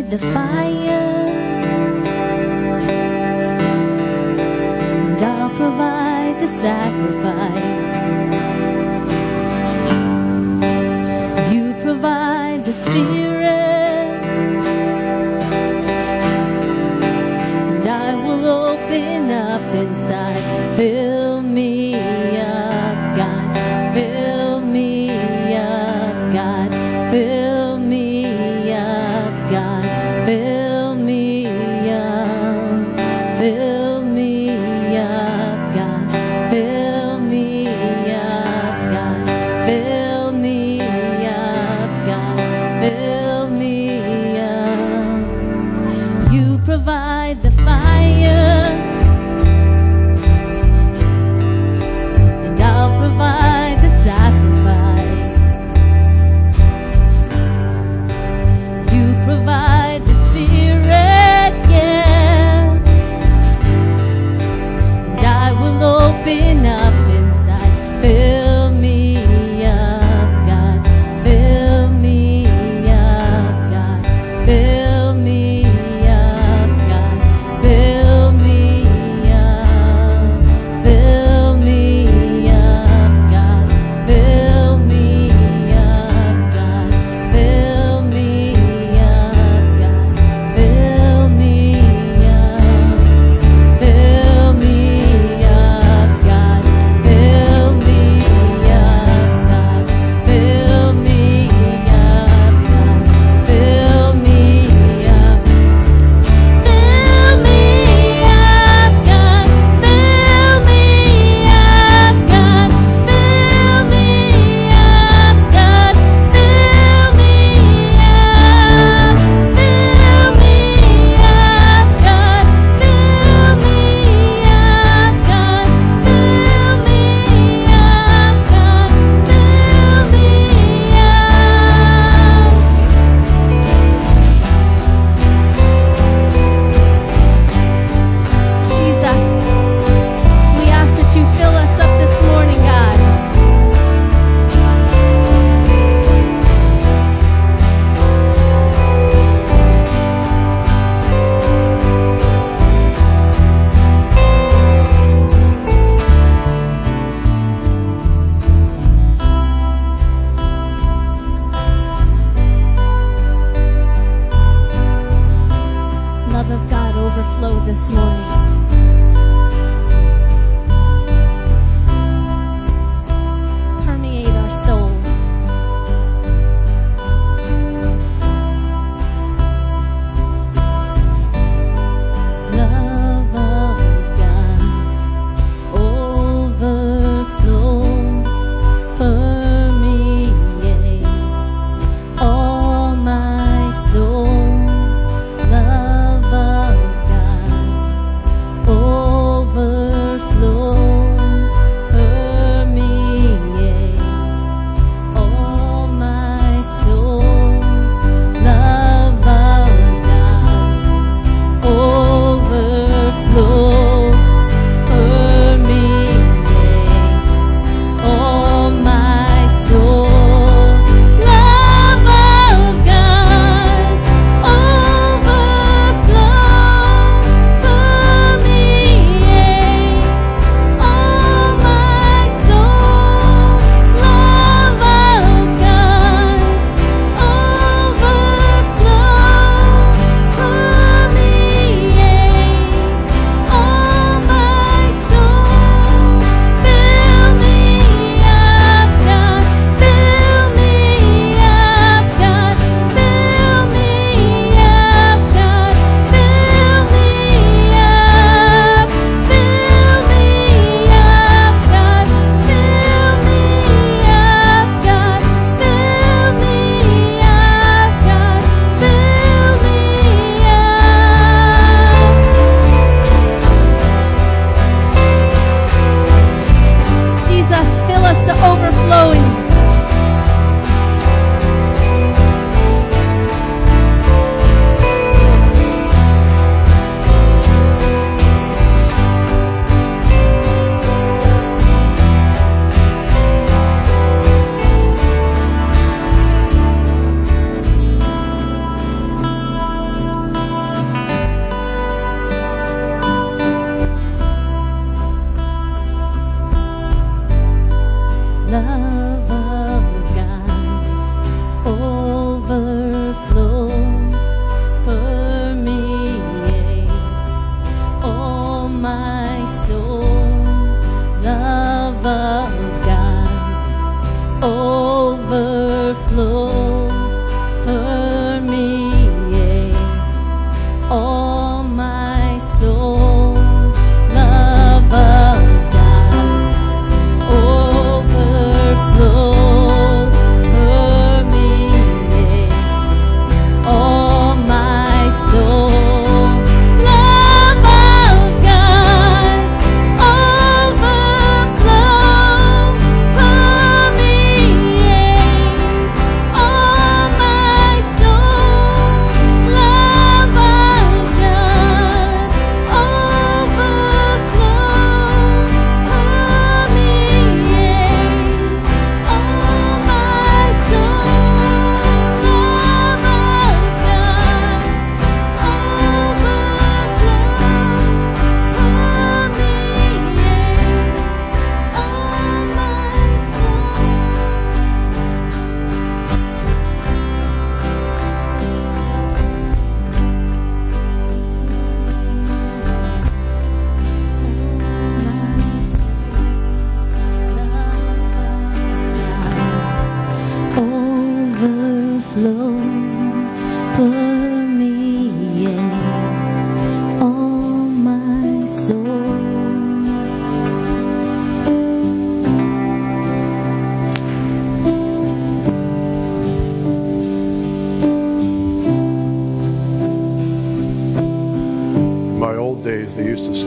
provide the fire, and I'll provide the sacrifice. You provide the Spirit, and I will open up inside. Fill me up, God. Fill me up, God. Fill me up, God. Fill me up. Fill me up, God. Fill me up, God. Fill me up, God. Fill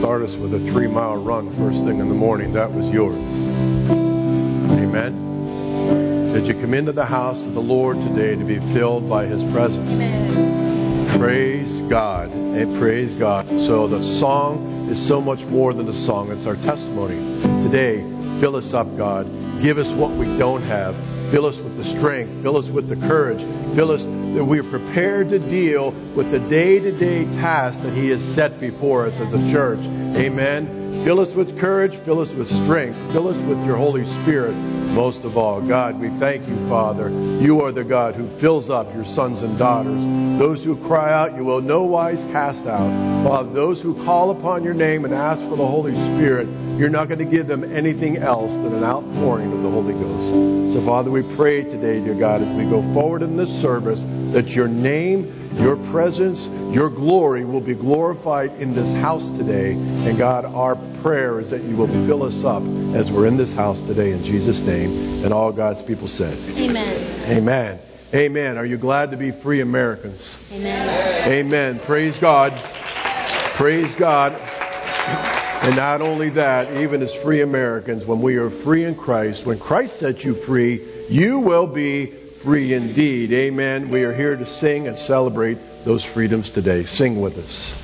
start us with a 3-mile run first thing in the morning, that was yours. Amen. Did you come into the house of the Lord today to be filled by His presence? Amen. Praise God. And praise God. So the song is so much more than a song. It's our testimony. Today, fill us up, God. Give us what we don't have. Fill us with the strength. Fill us with the courage. Fill us that we are prepared to deal with the day-to-day tasks that He has set before us as a church. Amen. Fill us with courage. Fill us with strength. Fill us with your Holy Spirit. Most of all, God, we thank you, Father. You are the God who fills up your sons and daughters. Those who cry out, you will no wise cast out. Father, those who call upon your name and ask for the Holy Spirit, you're not going to give them anything else than an outpouring of the Holy Ghost. So, Father, we pray today, dear God, as we go forward in this service, that your name, your presence, your glory will be glorified in this house today. And God, our prayer is that you will fill us up as we're in this house today in Jesus' name. And all God's people said, Amen. Amen. Amen. Are you glad to be free Americans? Amen. Amen. Praise God. Praise God. And not only that, even as free Americans, when we are free in Christ, when Christ sets you free, you will be free indeed. Amen. We are here to sing and celebrate those freedoms today. Sing with us.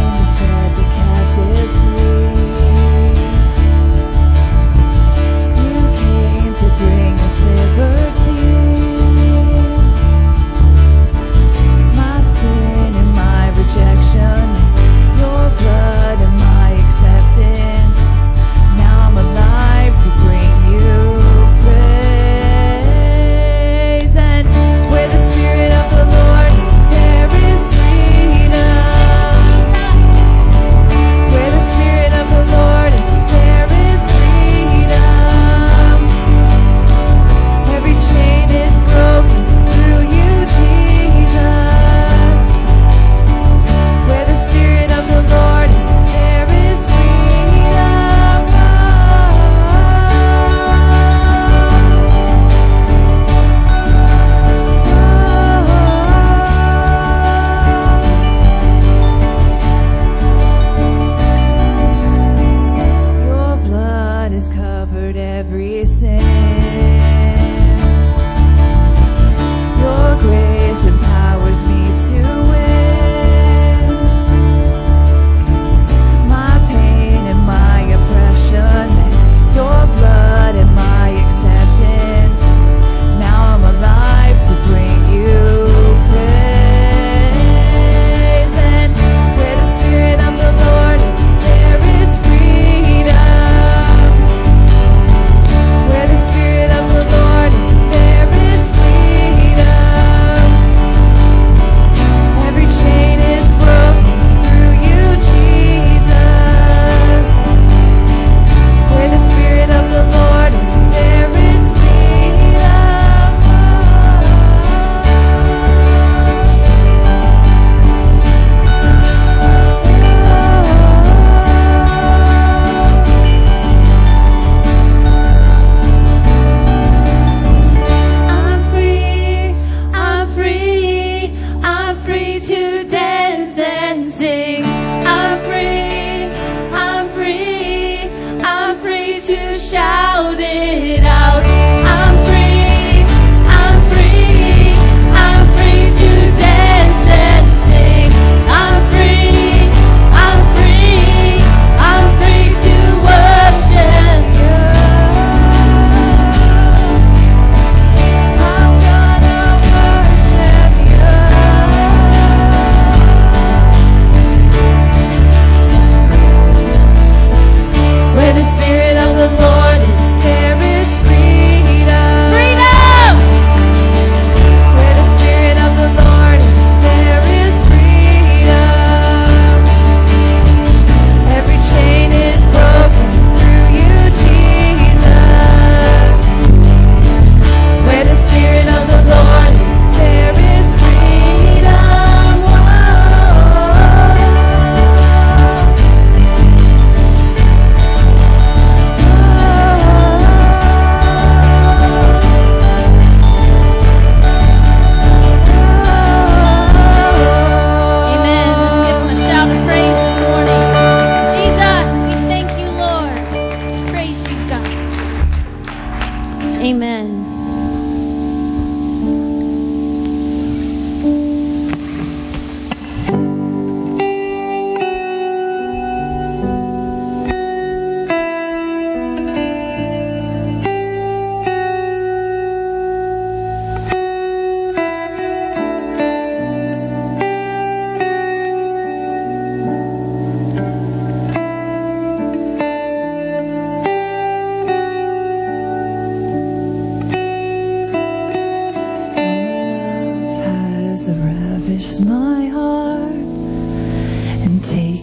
You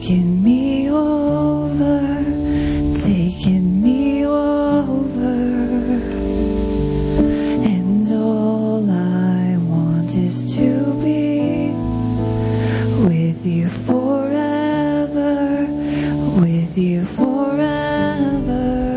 taking me over, taking me over. And all I want is to be with you forever, with you forever.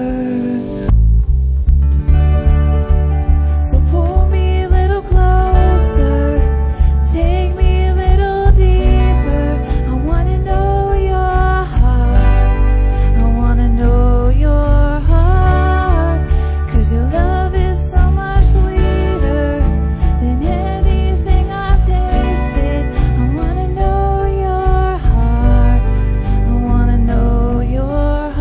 So pull me a little closer, take me a little deeper. I want to know your heart, I want to know your heart, 'cause your love is so much sweeter than anything I've tasted. I want to know your heart, I want to know your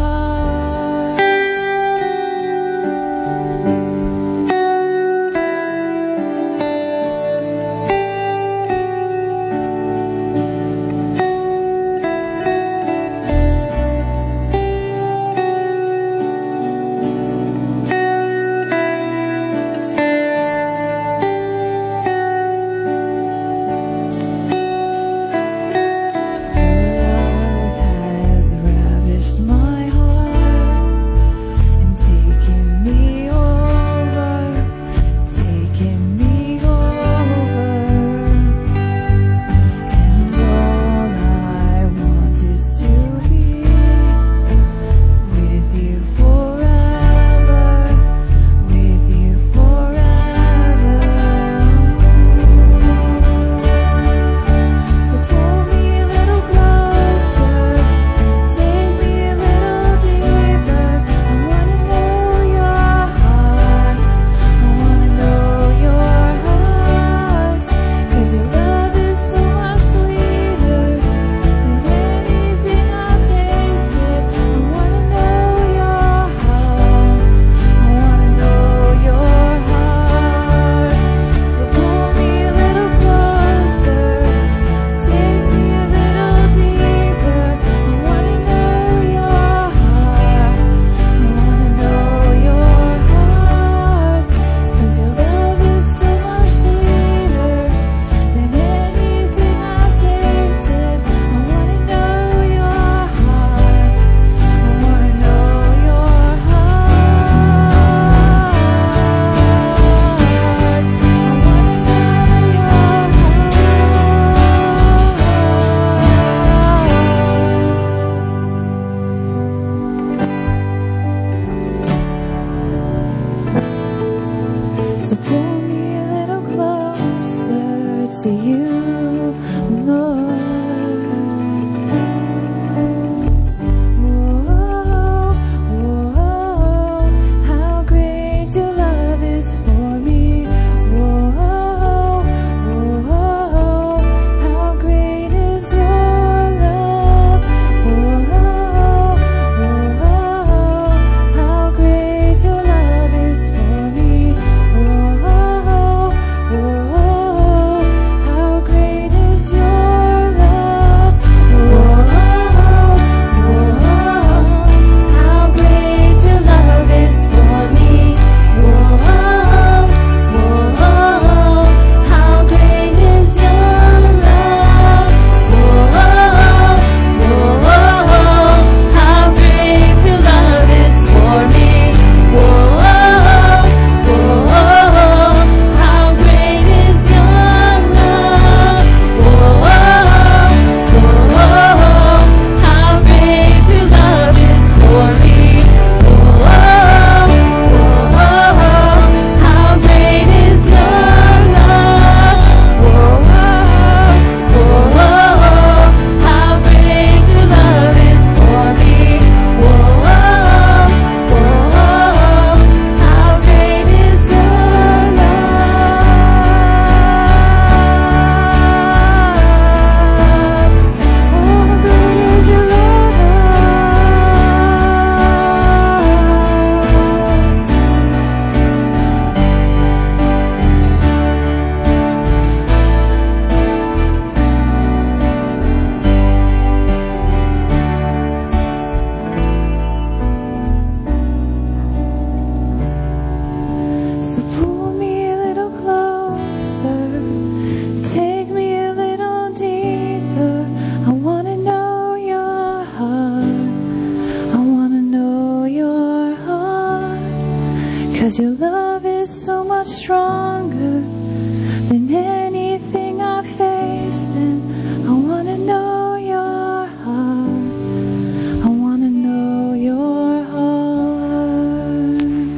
'Cause your love is so much stronger than anything I've faced, and I want to know your heart. I want to know your heart.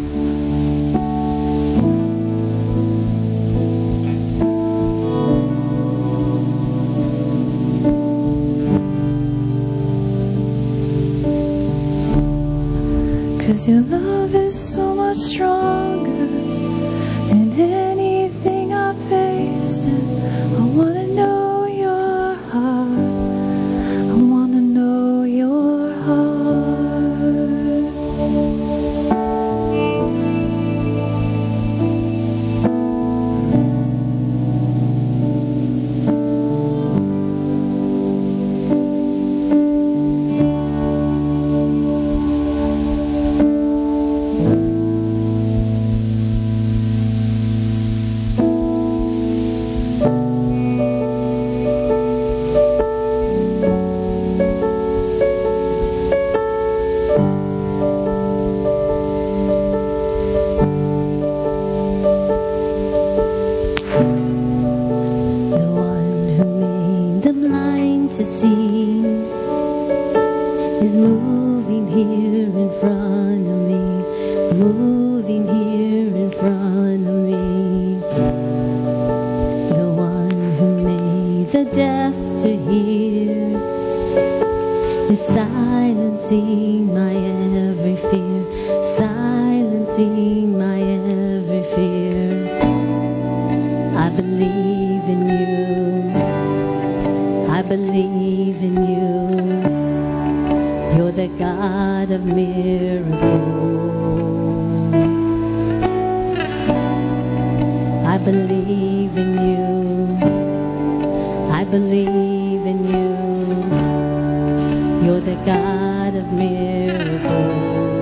'Cause your love is so much stronger than anything I've faced, and I want to know your heart. I want to know your heart. The one who made the blind to see is moving here in front of me, moving here in front of me. The one who made the deaf to hear is silencing my every fear, silencing my every fear. I believe in you. I believe in you. You're the God of miracles. I believe in you. I believe in you. You're the God of miracles.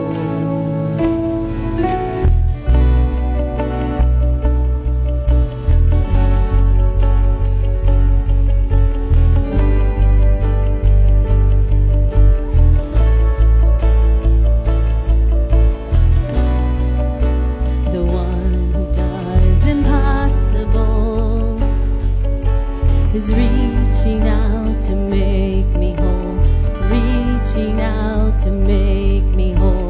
The one who does impossible is reaching out to make me whole, reaching out to make me whole.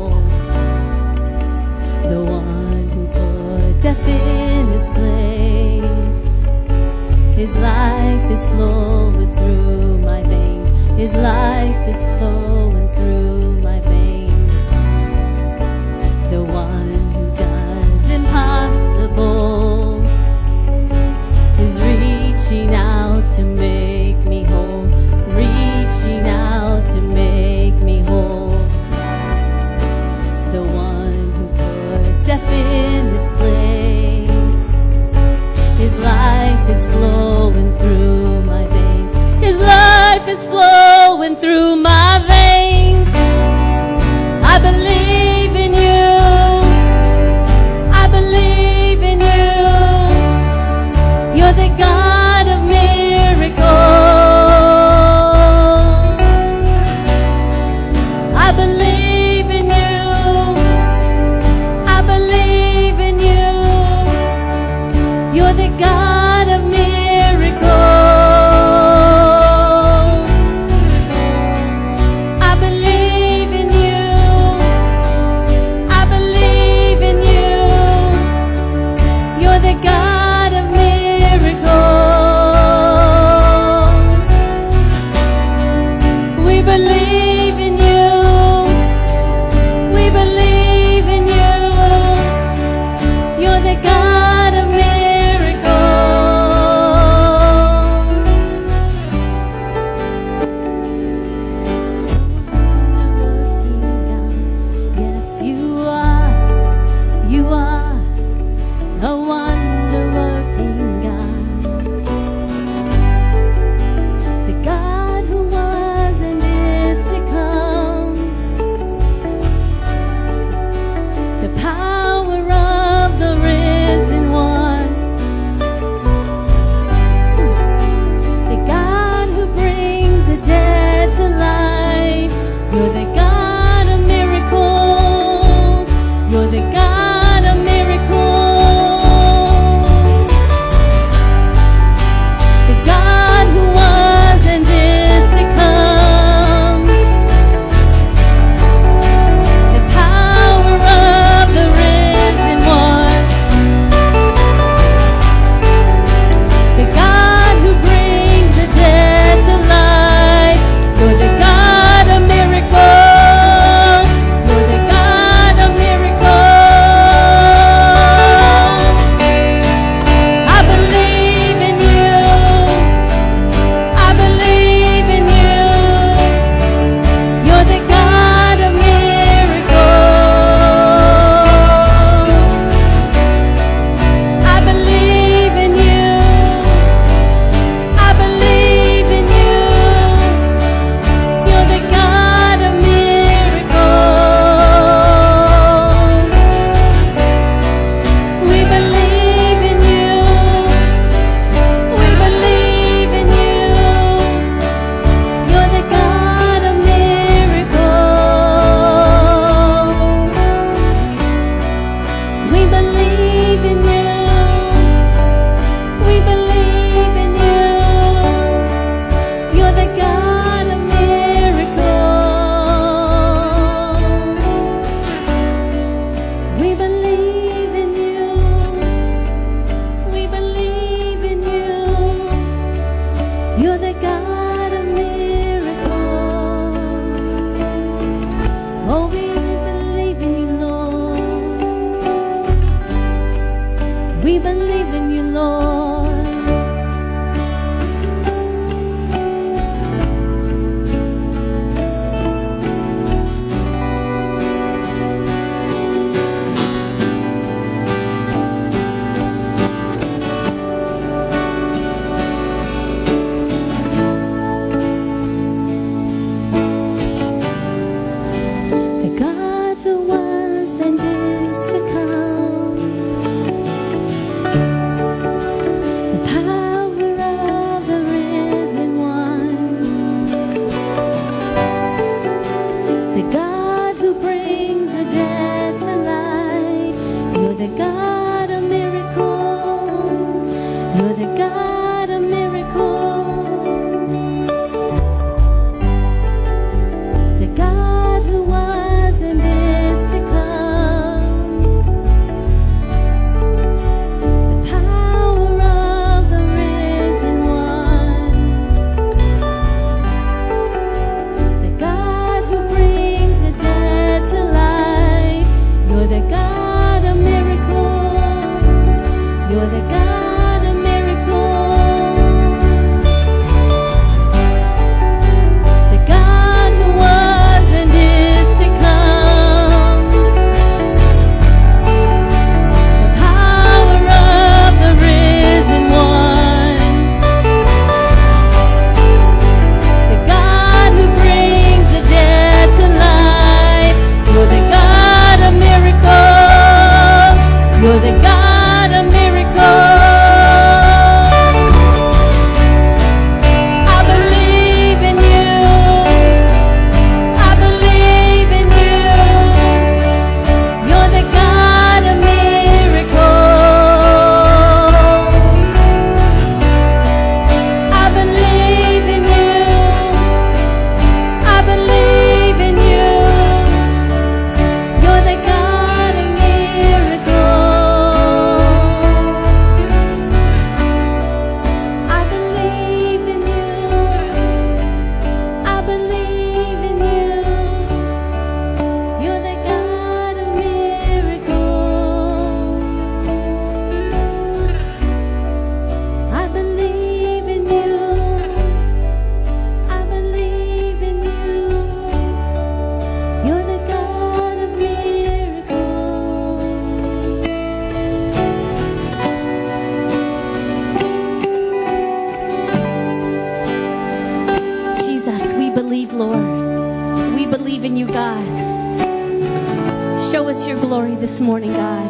We believe in you, God. Show us your glory this morning, God.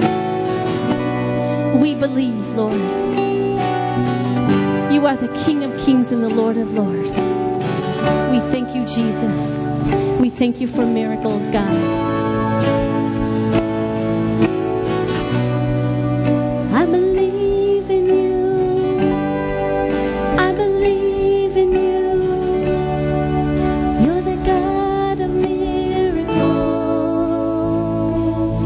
We believe, Lord. You are the King of Kings and the Lord of Lords. We thank you, Jesus. We thank you for miracles, God. I believe in you. I believe in you. You're the God of miracles.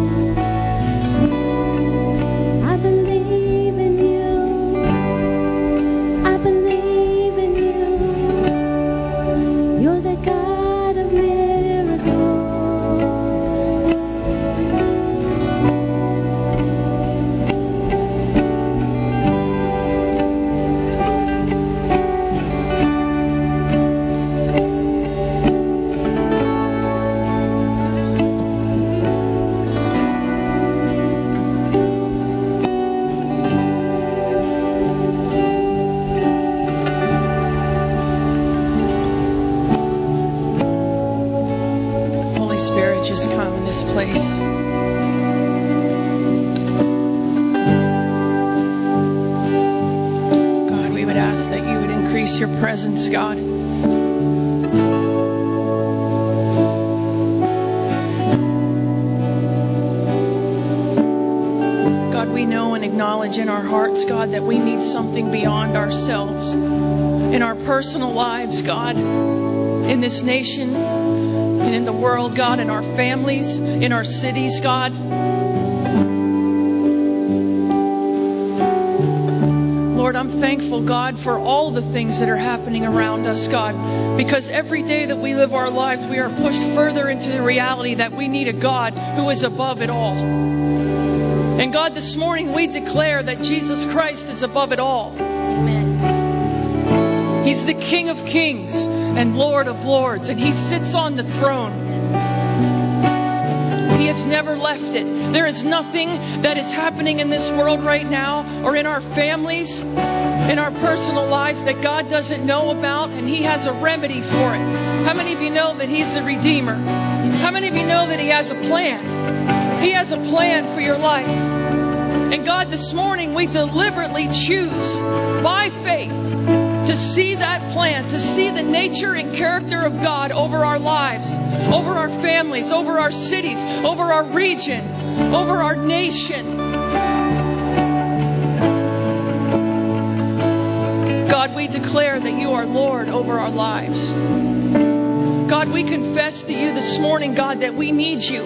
I believe in you. I believe in you. You're the God of miracles. Holy Spirit, just come in this place. God, we would ask that you would increase your presence, God. God, we know and acknowledge in our hearts, God, that we need something beyond ourselves in our personal lives, God, in this nation, and in the world, God, in our families, in our cities, God. Lord, I'm thankful, God, for all the things that are happening around us, God, because every day that we live our lives, we are pushed further into the reality that we need a God who is above it all. And God, this morning we declare that Jesus Christ is above it all. Amen. He's the King of Kings and Lord of Lords, and He sits on the throne. He has never left it. There is nothing that is happening in this world right now or in our families, in our personal lives that God doesn't know about, and He has a remedy for it. How many of you know that He's a Redeemer? How many of you know that He has a plan? He has a plan for your life. And God, this morning we deliberately choose by faith to see that plan, to see the nature and character of God over our lives, over our families, over our cities, over our region, over our nation. God, we declare that you are Lord over our lives. God, we confess to you this morning, God, that we need you.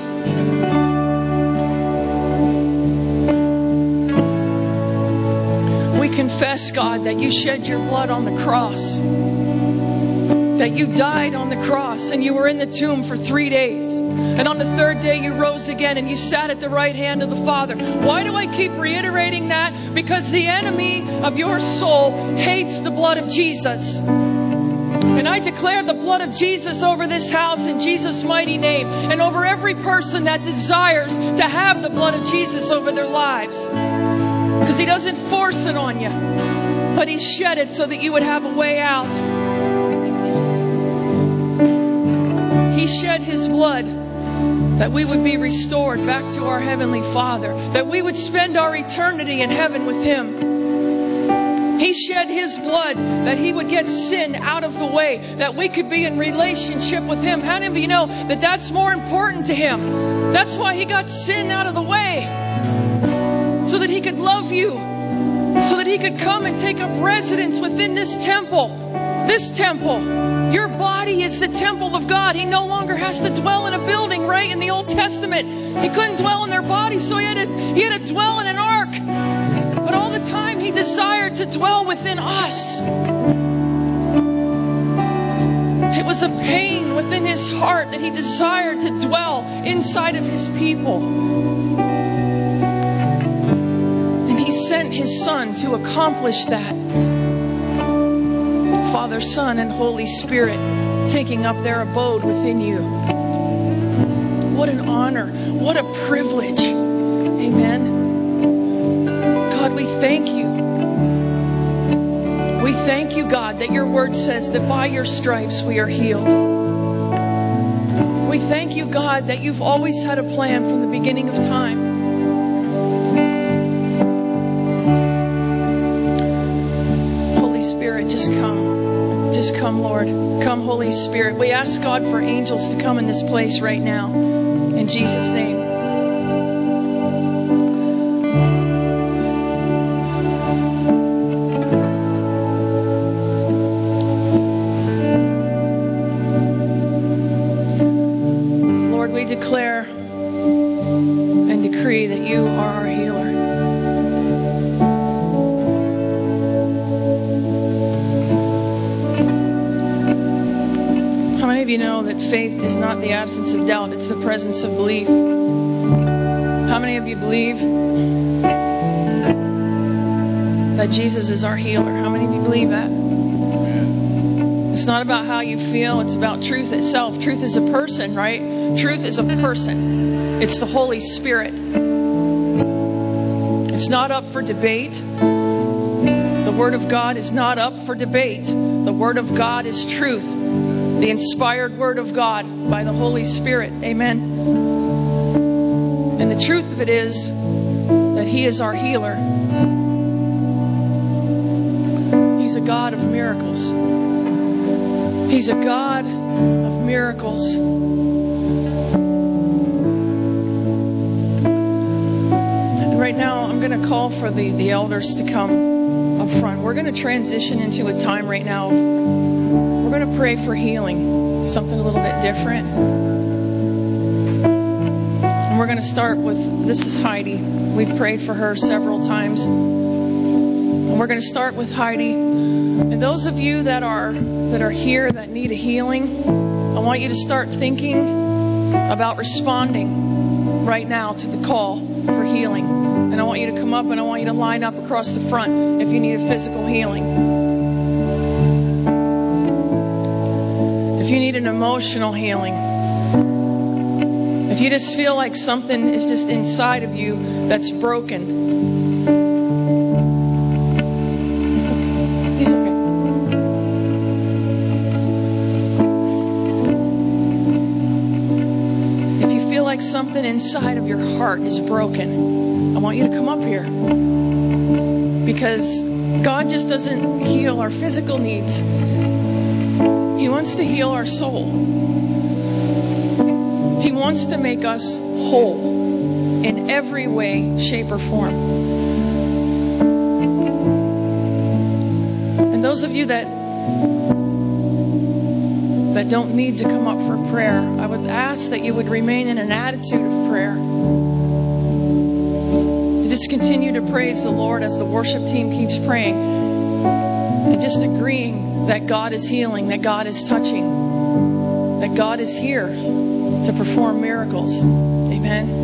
We confess, God, that you shed your blood on the cross, that you died on the cross and you were in the tomb for 3 days. And on the third day you rose again and you sat at the right hand of the Father. Why do I keep reiterating that? Because the enemy of your soul hates the blood of Jesus. And I declare the blood of Jesus over this house in Jesus' mighty name, and over every person that desires to have the blood of Jesus over their lives. Because He doesn't force it on you, but He shed it so that you would have a way out. He shed His blood that we would be restored back to our Heavenly Father, that we would spend our eternity in heaven with Him. He shed His blood that He would get sin out of the way, that we could be in relationship with Him. How many of you know that that's more important to Him? That's why He got sin out of the way, so that He could love you, so that He could come and take up residence within this temple. This temple. Your body is the temple of God. He no longer has to dwell in a building, right? In the Old Testament, He couldn't dwell in their bodies, so He had to dwell in an ark. But all the time He desired to dwell within us. It was a pain within His heart that He desired to dwell inside of His people. And He sent His Son to accomplish that. Father, Son, and Holy Spirit taking up their abode within you. What an honor. What a privilege. Amen. God, we thank you. We thank you, God, that your word says that by your stripes we are healed. God, that you've always had a plan from the beginning of time. Holy Spirit, just come. Just come, Lord. Come, Holy Spirit. We ask God for angels to come in this place right now. In Jesus' name. Lord, we declare and decree that you are our healer. How many of you know that faith is not the absence of doubt, it's the presence of belief? How many of you believe that Jesus is our healer? How many of you believe that? It's not about how you feel, it's about truth itself. Truth is a person, right? Truth is a person. It's the Holy Spirit. It's not up for debate. The Word of God is not up for debate. The Word of God is truth. The inspired Word of God by the Holy Spirit. Amen. And the truth of it is that He is our healer. He's a God of miracles. He's a God of miracles. And right now, I'm going to call for the elders to come up front. We're going to transition into a time right now. We're going to pray for healing, something a little bit different. And we're going to start with, this is Heidi. We've prayed for her several times. And we're going to start with Heidi. And those of you that are here that need a healing, I want you to start thinking about responding right now to the call for healing. And I want you to come up and I want you to line up across the front if you need a physical healing. If you need an emotional healing. If you just feel like something is just inside of you that's broken. Something inside of your heart is broken, I want you to come up here, because God just doesn't heal our physical needs. He wants to heal our soul. He wants to make us whole in every way, shape, or form. And those of you that don't need to come up for prayer, I would ask that you would remain in an attitude of prayer. To just continue to praise the Lord as the worship team keeps praying. And just agreeing that God is healing, that God is touching, that God is here to perform miracles. Amen.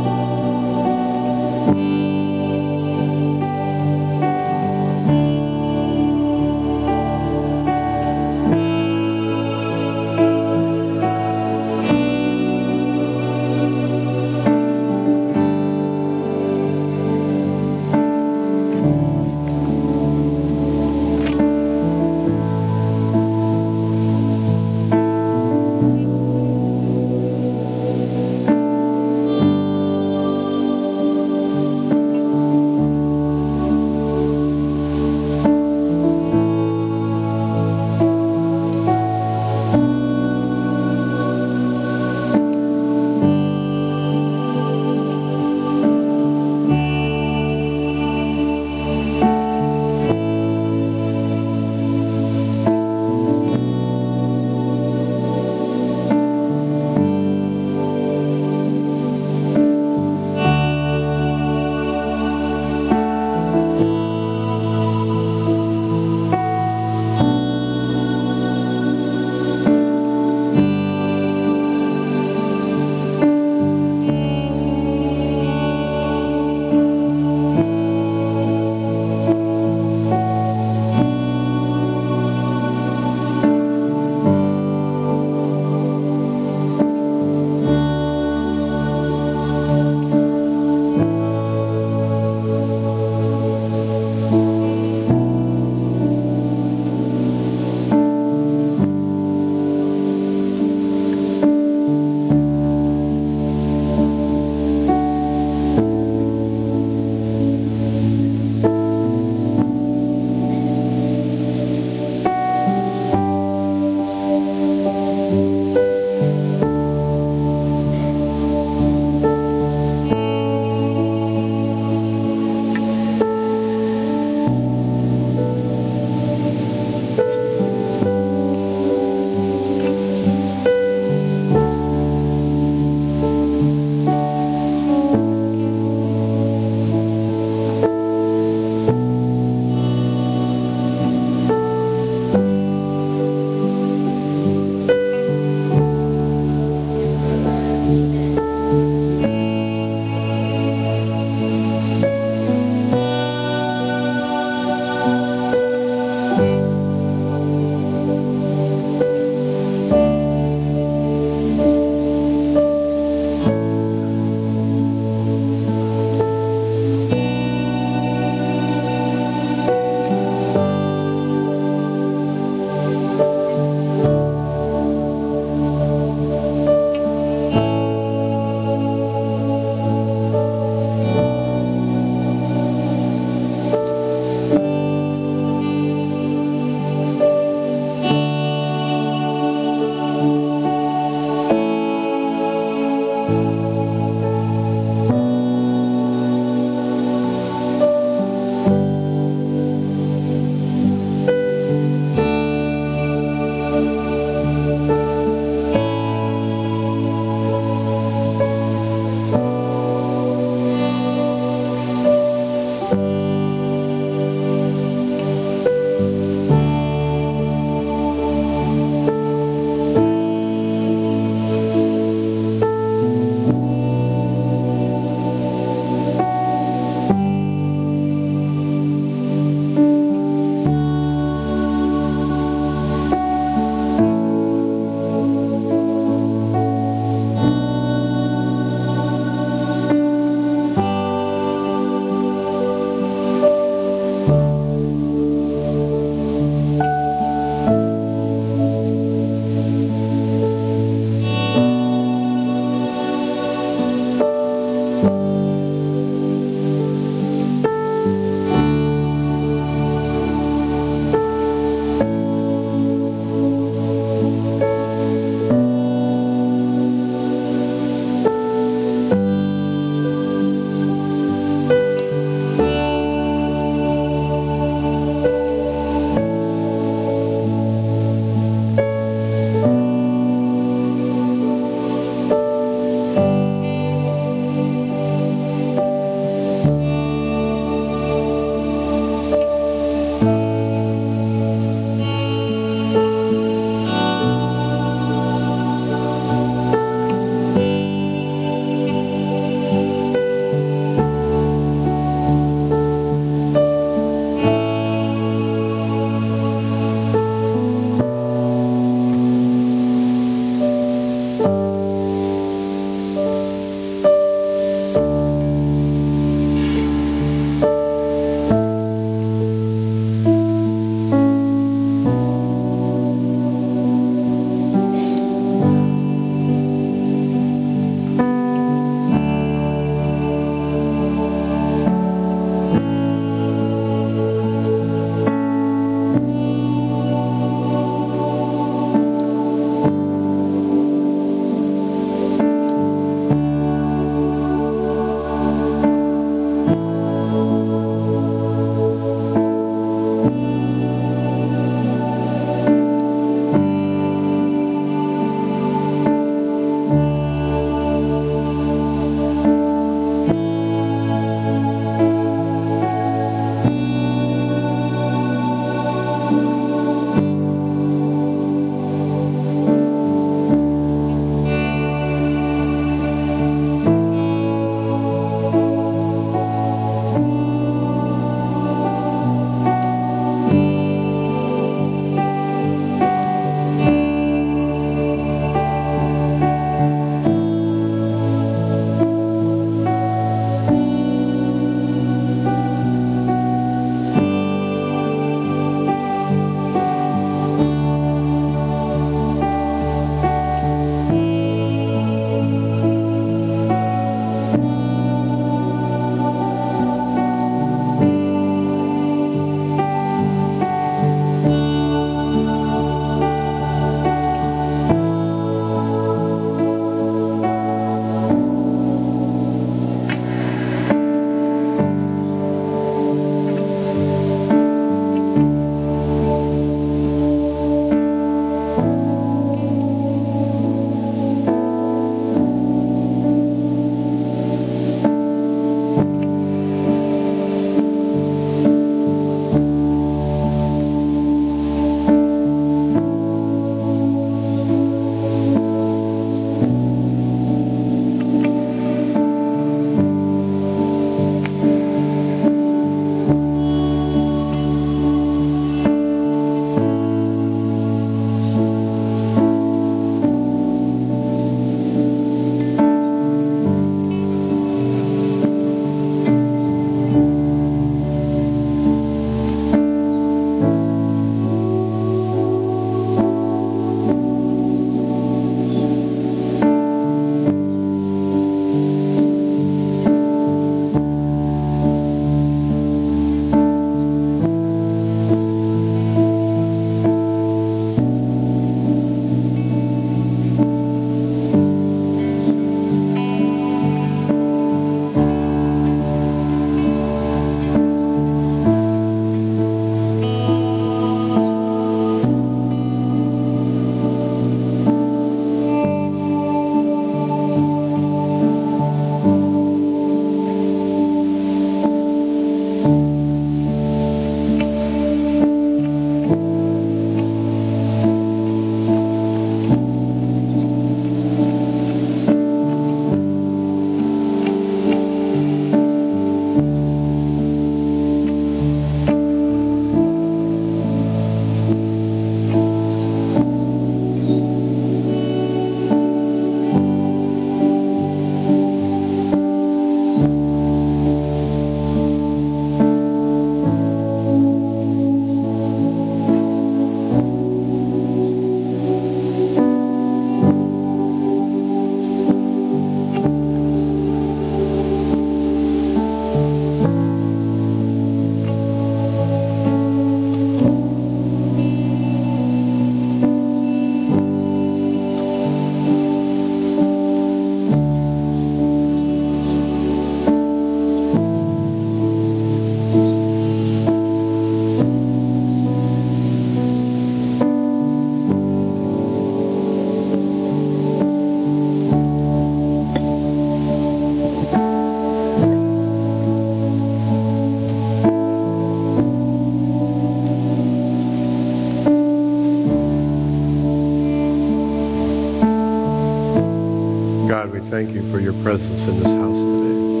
your presence in this house today.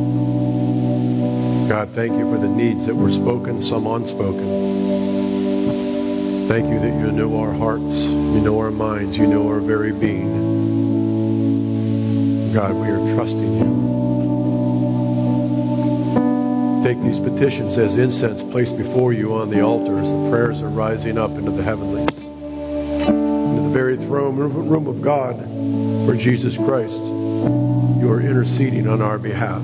God, thank you for the needs that were spoken, some unspoken. Thank you that you know our hearts, you know our minds, you know our very being. God, we are trusting you. Take these petitions as incense placed before you on the altar as the prayers are rising up into the heavenlies, into the very throne room of God, where Jesus Christ, you are interceding on our behalf.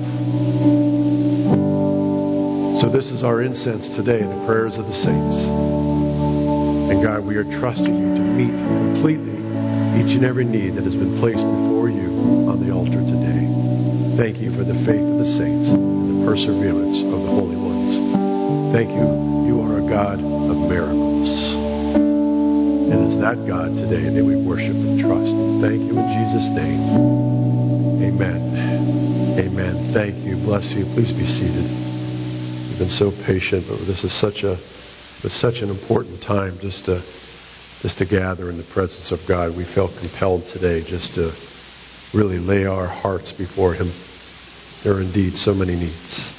So this is our incense today, the prayers of the saints. And God, we are trusting you to meet completely each and every need that has been placed before you on the altar today. Thank you for the faith of the saints and the perseverance of the holy ones. Thank you. You are a God of miracles. And it's that God today that we worship and trust. Thank you in Jesus' name. Amen. Amen. Thank you. Bless you. Please be seated. You've been so patient, but this is such an important time just to gather in the presence of God. We felt compelled today just to really lay our hearts before Him. There are indeed so many needs.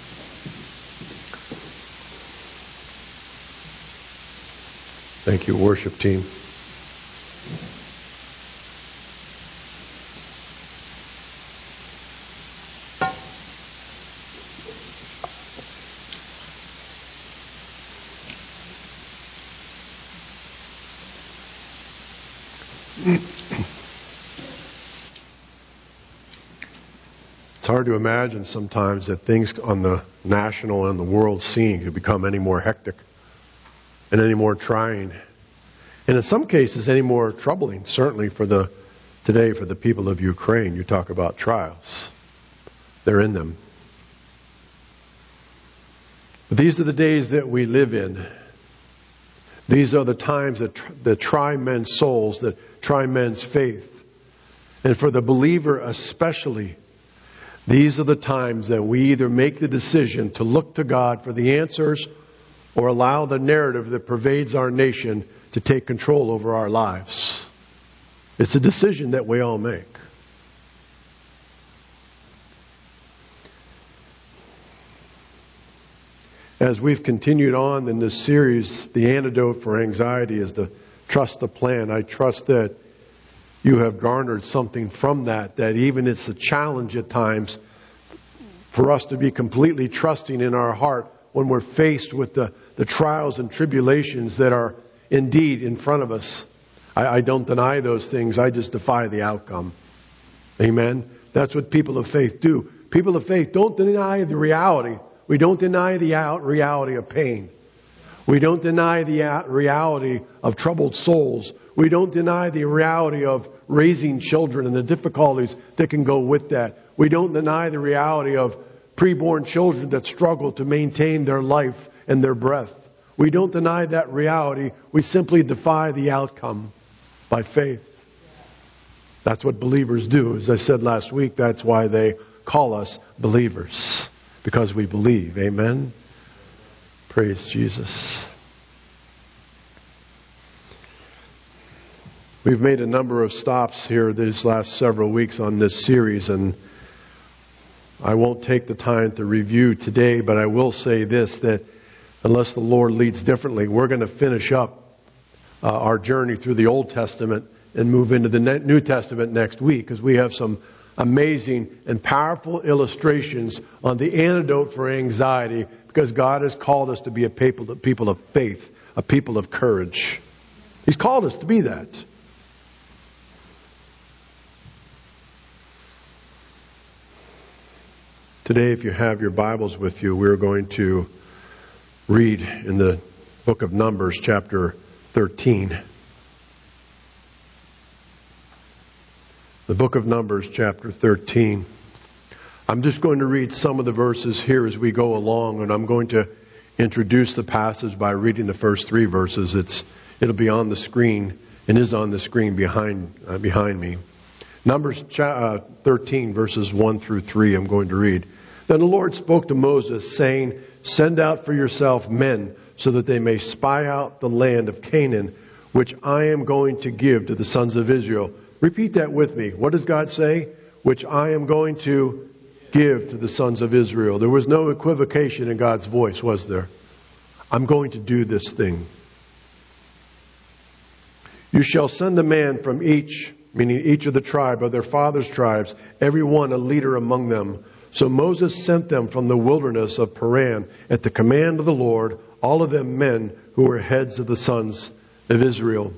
Thank you, worship team. It's hard to imagine sometimes that things on the national and the world scene could become any more hectic and any more trying. And in some cases, any more troubling. Certainly today for the people of Ukraine, you talk about trials. They're in them. But these are the days that we live in. These are the times that try men's souls, that try men's faith. And for the believer especially, these are the times that we either make the decision to look to God for the answers or allow the narrative that pervades our nation to take control over our lives. It's a decision that we all make. As we've continued on in this series, the antidote for anxiety is to trust the plan. I trust that you have garnered something from that even it's a challenge at times for us to be completely trusting in our heart when we're faced with the trials and tribulations that are indeed in front of us. I don't deny those things. I just defy the outcome. Amen? That's what people of faith do. People of faith don't deny the reality. We don't deny the reality of pain. We don't deny the reality of troubled souls. We don't deny the reality of raising children and the difficulties that can go with that. We don't deny the reality of preborn children that struggle to maintain their life and their breath. We don't deny that reality. We simply defy the outcome by faith. That's what believers do. As I said last week, that's why they call us believers. Because we believe. Amen? Praise Jesus. We've made a number of stops here these last several weeks on this series, and I won't take the time to review today, but I will say this, that unless the Lord leads differently, we're going to finish up our journey through the Old Testament and move into the New Testament next week, because we have some amazing and powerful illustrations on the antidote for anxiety, because God has called us to be a people of faith, a people of courage. He's called us to be that. Today, if you have your Bibles with you, we're going to read in the book of Numbers, chapter 13. The book of Numbers, chapter 13. I'm just going to read some of the verses here as we go along, and I'm going to introduce the passage by reading the first 3 verses. It'll be on the screen and is on the screen behind me. Numbers 13, verses 1 through 3, I'm going to read. Then the Lord spoke to Moses, saying, "Send out for yourself men, so that they may spy out the land of Canaan, which I am going to give to the sons of Israel." Repeat that with me. What does God say? which I am going to give to the sons of Israel. There was no equivocation in God's voice, was there? I'm going to do this thing. You shall send a man from each, meaning each of the tribe of their fathers' tribes, every one a leader among them. So Moses sent them from the wilderness of Paran at the command of the Lord, all of them men who were heads of the sons of Israel.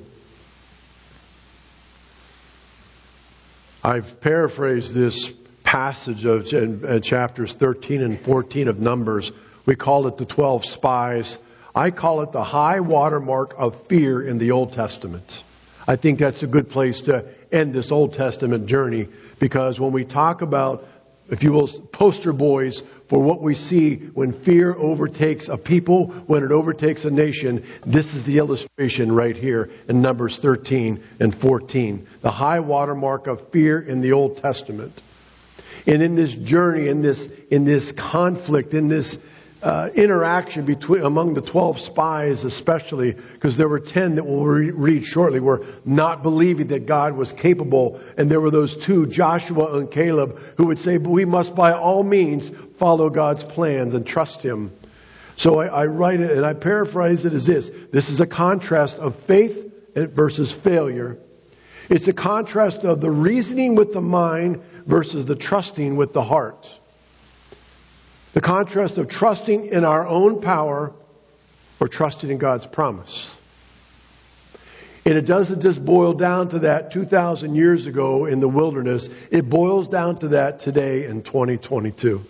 I've paraphrased this passage of chapters 13 and 14 of Numbers. We call it the 12 spies. I call it the high watermark of fear in the Old Testament. I think that's a good place to end this Old Testament journey, because when we talk about, if you will, poster boys for what we see when fear overtakes a people, when it overtakes a nation, this is the illustration right here in Numbers 13 and 14. The high watermark of fear in the Old Testament. And in this journey, in this conflict, in this interaction among the 12 spies especially, because there were 10 that we'll read shortly, were not believing that God was capable. And there were those two, Joshua and Caleb, who would say, but we must by all means follow God's plans and trust Him. So I write it and I paraphrase it as this. This is a contrast of faith versus failure. It's a contrast of the reasoning with the mind versus the trusting with the heart. The contrast of trusting in our own power or trusting in God's promise. And it doesn't just boil down to that 2,000 years ago in the wilderness. It boils down to that today in 2022.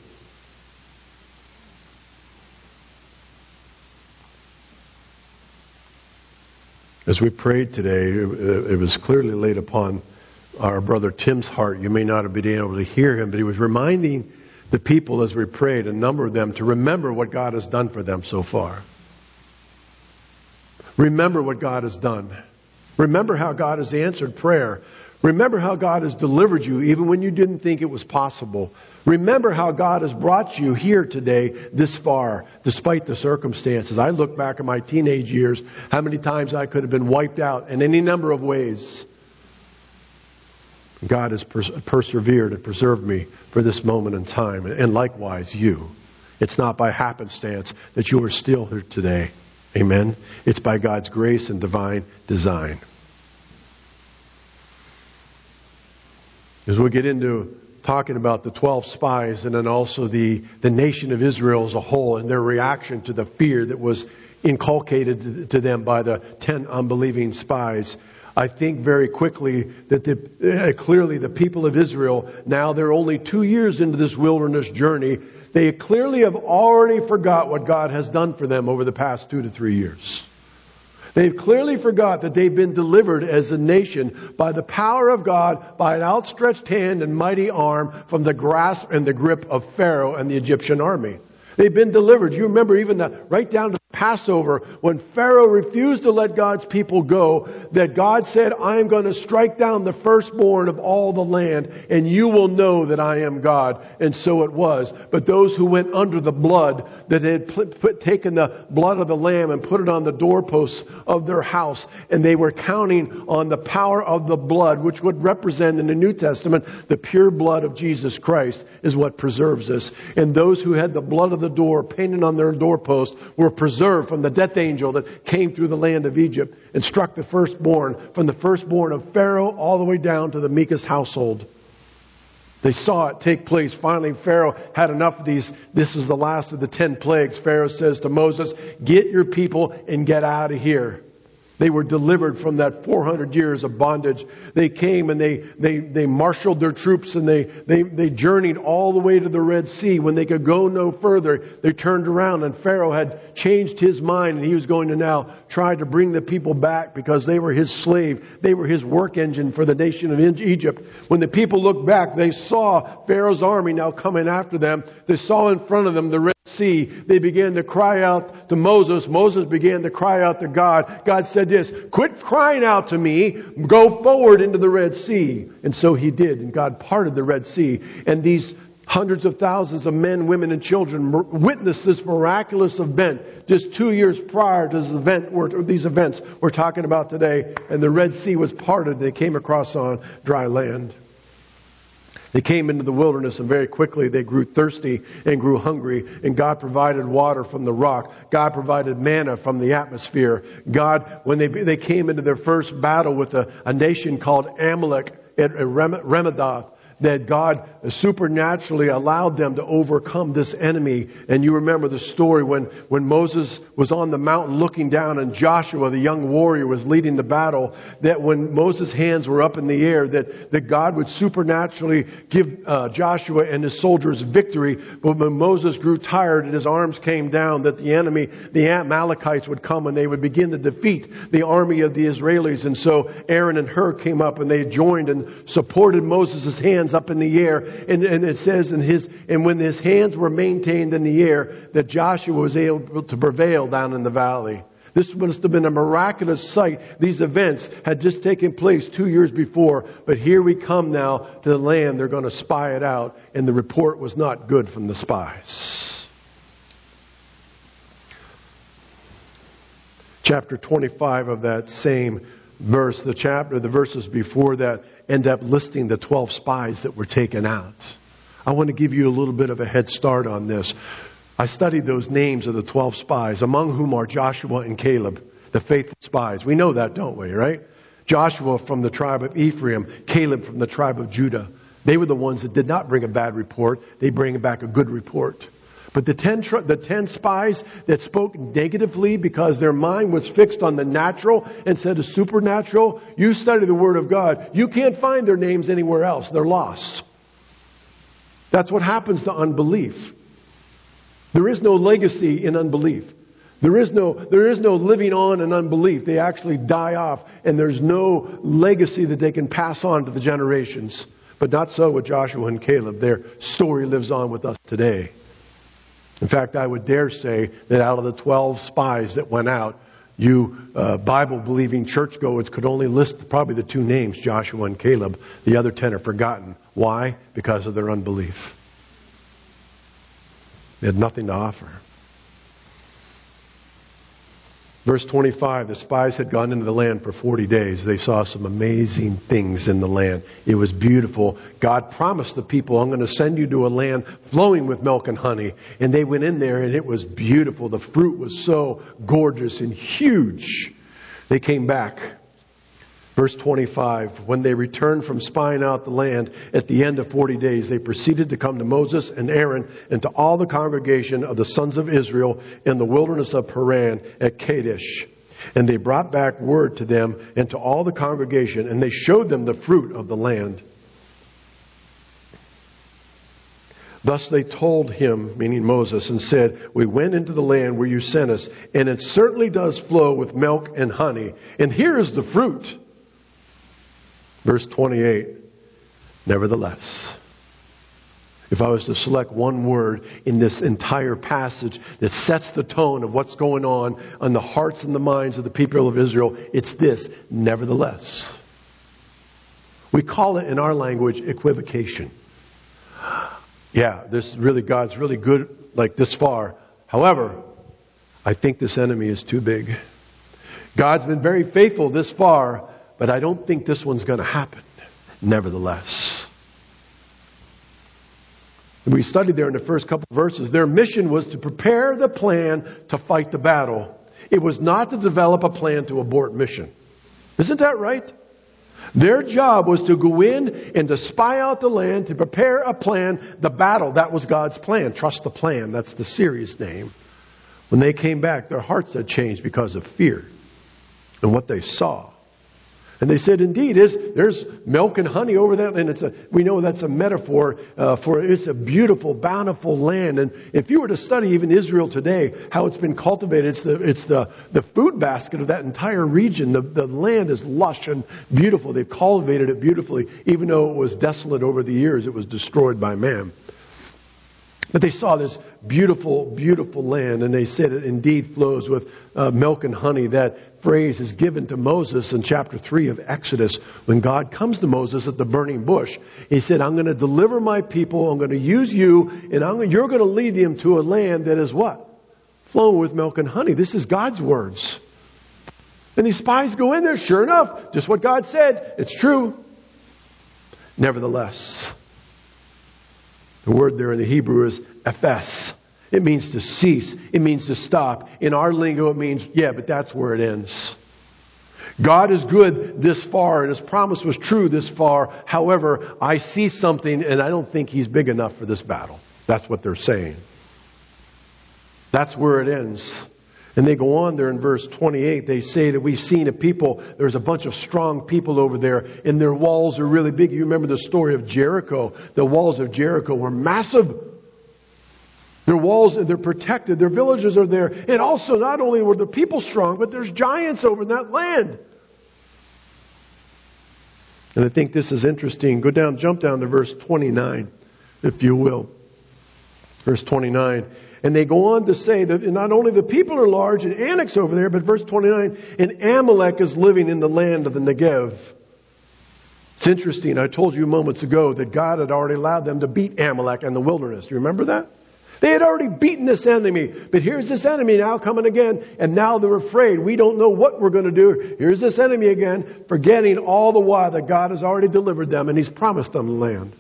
As we prayed today, it was clearly laid upon our brother Tim's heart. You may not have been able to hear him, but he was reminding the people as we prayed, a number of them, to remember what God has done for them so far. Remember what God has done. Remember how God has answered prayer. Remember how God has delivered you even when you didn't think it was possible. Remember how God has brought you here today this far, despite the circumstances. I look back at my teenage years, how many times I could have been wiped out in any number of ways. God has persevered and preserved me for this moment in time. And likewise, you. It's not by happenstance that you are still here today. Amen? It's by God's grace and divine design. As we get into talking about the 12 spies and then also the nation of Israel as a whole and their reaction to the fear that was inculcated to them by the 10 unbelieving spies, I think very quickly that clearly the people of Israel, now they're only 2 years into this wilderness journey, they clearly have already forgot what God has done for them over the past 2 to 3 years. They've clearly forgot that they've been delivered as a nation by the power of God, by an outstretched hand and mighty arm from the grasp and the grip of Pharaoh and the Egyptian army. They've been delivered. You remember even right down to Passover, when Pharaoh refused to let God's people go, that God said, I am going to strike down the firstborn of all the land, and you will know that I am God. And so it was. But those who went under the blood, that had taken the blood of the lamb and put it on the doorposts of their house, and they were counting on the power of the blood, which would represent in the New Testament, the pure blood of Jesus Christ is what preserves us. And those who had the blood of the door painted on their doorpost were preserved from the death angel that came through the land of Egypt and struck the firstborn, from the firstborn of Pharaoh all the way down to the meekest household. They saw it take place. Finally, Pharaoh had enough of these. This is the last of the 10 plagues. Pharaoh says to Moses, get your people and get out of here. They were delivered from that 400 years of bondage. They came and they marshaled their troops and they journeyed all the way to the Red Sea. When they could go no further, they turned around and Pharaoh had changed his mind and he was going to now try to bring the people back because they were his slave. They were his work engine for the nation of Egypt. When the people looked back, they saw Pharaoh's army now coming after them. They saw in front of them the Red Sea. They began to cry out to Moses. Moses began to cry out to God. God said this, quit crying out to me, go forward into the Red Sea. And so he did, and God parted the Red Sea. And these hundreds of thousands of men, women, and children witnessed this miraculous event just 2 years prior to these events we're talking about today. And the Red Sea was parted. They came across on dry land. They came into the wilderness, and very quickly they grew thirsty and grew hungry, and God provided water from the rock. God provided manna from the atmosphere. God, when they came into their first battle with a nation called Amalek at Remedoth, that God supernaturally allowed them to overcome this enemy. And you remember the story when Moses was on the mountain looking down, and Joshua, the young warrior, was leading the battle, that when Moses' hands were up in the air, that God would supernaturally give Joshua and his soldiers victory. But when Moses grew tired and his arms came down, that the enemy, the Amalekites, would come and they would begin to defeat the army of the Israelis. And so Aaron and Hur came up and they joined and supported Moses' hands up in the air, and it says and when his hands were maintained in the air, that Joshua was able to prevail down in the valley. This must have been a miraculous sight. These events had just taken place 2 years before, but here we come now to the land. They're going to spy it out, and the report was not good from the spies. Chapter 25 of that same verse, the verses before that end up listing the 12 spies that were taken out. I want to give you a little bit of a head start on this. I studied those names of the 12 spies, among whom are Joshua and Caleb, the faithful spies. We know that, don't we, right? Joshua from the tribe of Ephraim, Caleb from the tribe of Judah. They were the ones that did not bring a bad report. They bring back a good report. But the 10 spies that spoke negatively because their mind was fixed on the natural instead of supernatural, you study the Word of God, you can't find their names anywhere else. They're lost. That's what happens to unbelief. There is no legacy in unbelief. There is no living on in unbelief. They actually die off, and there's no legacy that they can pass on to the generations. But not so with Joshua and Caleb. Their story lives on with us today. In fact, I would dare say that out of the 12 spies that went out, you Bible-believing churchgoers could only list probably the 2 names, Joshua and Caleb. The other 10 are forgotten. Why? Because of their unbelief. They had nothing to offer. Verse 25, the spies had gone into the land for 40 days. They saw some amazing things in the land. It was beautiful. God promised the people, I'm going to send you to a land flowing with milk and honey. And they went in there and it was beautiful. The fruit was so gorgeous and huge. They came back. Verse 25, when they returned from spying out the land at the end of 40 days, they proceeded to come to Moses and Aaron and to all the congregation of the sons of Israel in the wilderness of Paran at Kadesh. And they brought back word to them and to all the congregation, and they showed them the fruit of the land. Thus they told him, meaning Moses, and said, we went into the land where you sent us, and it certainly does flow with milk and honey. And here is the fruit. Verse 28, nevertheless. If I was to select one word in this entire passage that sets the tone of what's going on the hearts and the minds of the people of Israel, it's this, nevertheless. We call it in our language equivocation. Yeah, this really, God's really good like this far. However, I think this enemy is too big. God's been very faithful this far, but I don't think this one's going to happen. Nevertheless. We studied there in the first couple of verses. Their mission was to prepare the plan to fight the battle. It was not to develop a plan to abort mission. Isn't that right? Their job was to go in and to spy out the land, to prepare a plan, the battle. That was God's plan. Trust the plan. That's the series name. When they came back, their hearts had changed because of fear and what they saw. And they said, indeed, there's milk and honey over there. And we know that's a metaphor for it's a beautiful, bountiful land. And if you were to study even Israel today, how it's been cultivated, it's the food basket of that entire region. The land is lush and beautiful. They've cultivated it beautifully. Even though it was desolate over the years, it was destroyed by man. But they saw this beautiful, beautiful land, and they said it indeed flows with milk and honey. That phrase is given to Moses in chapter 3 of Exodus. When God comes to Moses at the burning bush, he said, I'm going to deliver my people, I'm going to use you, and you're going to lead them to a land that is what? Flowing with milk and honey. This is God's words. And these spies go in there, sure enough, just what God said. It's true. Nevertheless, The word there in the Hebrew is ephes. It means to cease. It means to stop. In our lingo, it means, yeah, but that's where it ends. God is good this far, and His promise was true this far. However, I see something, and I don't think He's big enough for this battle. That's what they're saying. That's where it ends. And they go on there in verse 28. They say that we've seen a people. There's a bunch of strong people over there, and their walls are really big. You remember the story of Jericho. The walls of Jericho were massive. Their walls, they're protected. Their villages are there. And also, not only were the people strong, but there's giants over in that land. And I think this is interesting. Jump down to verse 29, if you will. Verse 29. And they go on to say that not only the people are large and Anak's over there, but verse 29, and Amalek is living in the land of the Negev. It's interesting. I told you moments ago that God had already allowed them to beat Amalek in the wilderness. Do you remember that? They had already beaten this enemy. But here's this enemy now coming again. And now they're afraid. We don't know what we're going to do. Here's this enemy again, forgetting all the while that God has already delivered them and He's promised them the land.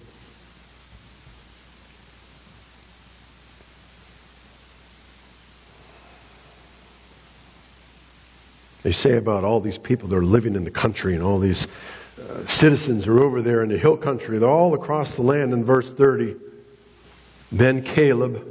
They say about all these people that are living in the country and all these citizens are over there in the hill country. They're all across the land in verse 30. Then Caleb.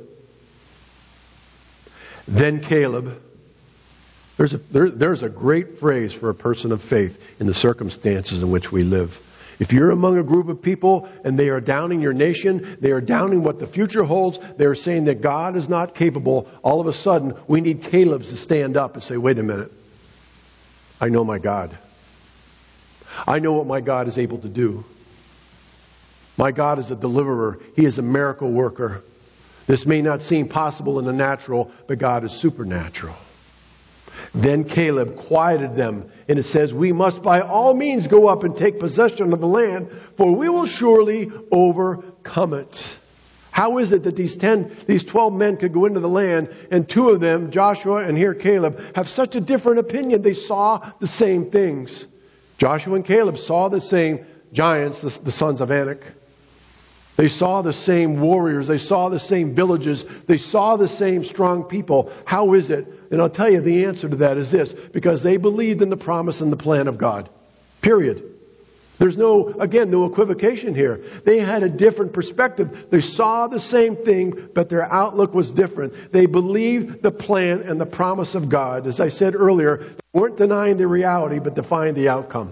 There's a great phrase for a person of faith in the circumstances in which we live. If you're among a group of people and they are downing your nation, they are downing what the future holds, they're saying that God is not capable, all of a sudden we need Calebs to stand up and say, wait a minute. I know my God. I know what my God is able to do. My God is a deliverer. He is a miracle worker. This may not seem possible in the natural, but God is supernatural. Then Caleb quieted them, and it says, we must by all means go up and take possession of the land, for we will surely overcome it. How is it that these 12 men could go into the land, and two of them, Joshua and here Caleb, have such a different opinion? They saw the same things. Joshua and Caleb saw the same giants, the sons of Anak. They saw the same warriors. They saw the same villages. They saw the same strong people. How is it? And I'll tell you the answer to that is this. Because they believed in the promise and the plan of God. Period. There's no equivocation here. They had a different perspective. They saw the same thing, but their outlook was different. They believed the plan and the promise of God. As I said earlier, they weren't denying the reality, but defying the outcome.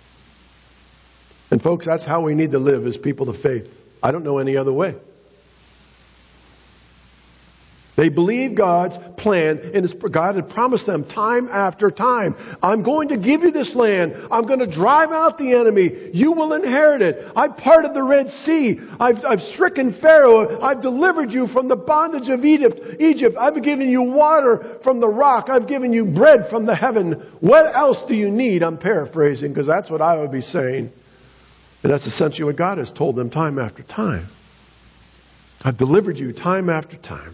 And folks, that's how we need to live as people of faith. I don't know any other way. They believed God's plan, and God had promised them time after time. I'm going to give you this land. I'm going to drive out the enemy. You will inherit it. I've parted the Red Sea. I've stricken Pharaoh. I've delivered you from the bondage of Egypt. I've given you water from the rock. I've given you bread from the heaven. What else do you need? I'm paraphrasing because that's what I would be saying. And that's essentially what God has told them time after time. I've delivered you time after time.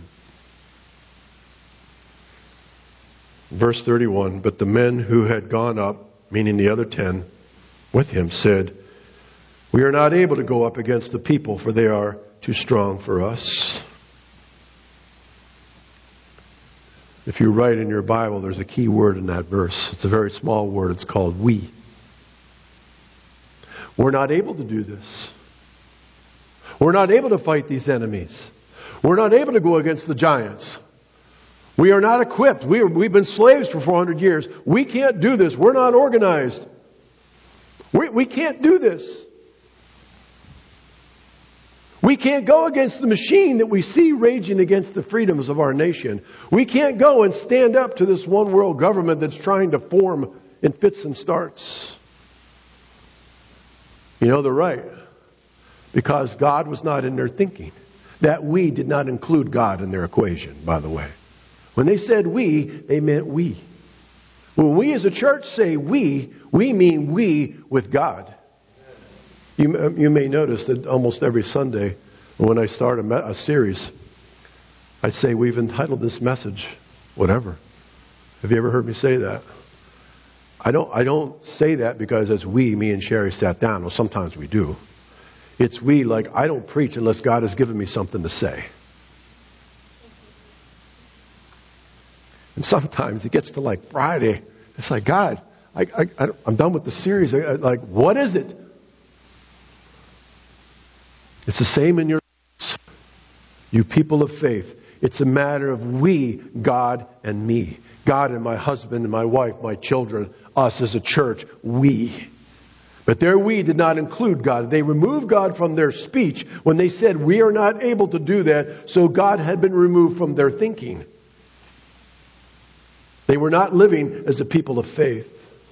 Verse 31, but the men who had gone up, meaning the other 10 with him, said, we are not able to go up against the people, for they are too strong for us. If you write in your Bible, there's a key word in that verse. It's a very small word. It's called we. We're not able to do this. We're not able to fight these enemies. We're not able to go against the giants. We are not equipped. We've been slaves for 400 years. We can't do this. We're not organized. We can't do this. We can't go against the machine that we see raging against the freedoms of our nation. We can't go and stand up to this one world government that's trying to form in fits and starts. You know, they're right. Because God was not in their thinking. That we did not include God in their equation, by the way. When they said we, they meant we. When we as a church say we mean we with God. You may notice that almost every Sunday when I start a series, I say we've entitled this message, whatever. Have you ever heard me say that? I don't say that because as me and Sherry sat down. Well, sometimes we do. It's we, like, I don't preach unless God has given me something to say. And sometimes it gets to like Friday. It's like, God, I'm done with the series. Like, what is it? It's the same in your lives. You people of faith. It's a matter of we, God and me. God and my husband and my wife, my children, us as a church, we. But their we did not include God. They removed God from their speech when they said we are not able to do that, so God had been removed from their thinking. They were not living as a people of faith.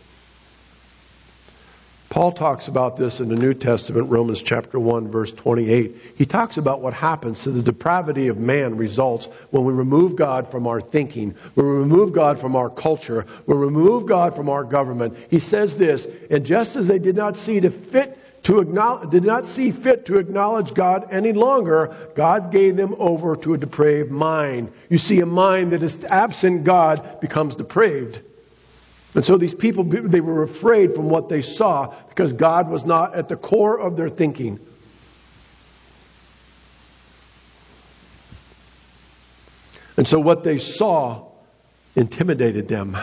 Paul talks about this in the New Testament, Romans chapter 1, verse 28. He talks about what happens to the depravity of man results when we remove God from our thinking, when we remove God from our culture, when we remove God from our government. He says this, and just as they did not see fit to acknowledge God any longer, God gave them over to a depraved mind. You see, a mind that is absent God becomes depraved. And so these people, they were afraid from what they saw because God was not at the core of their thinking. And so what they saw intimidated them.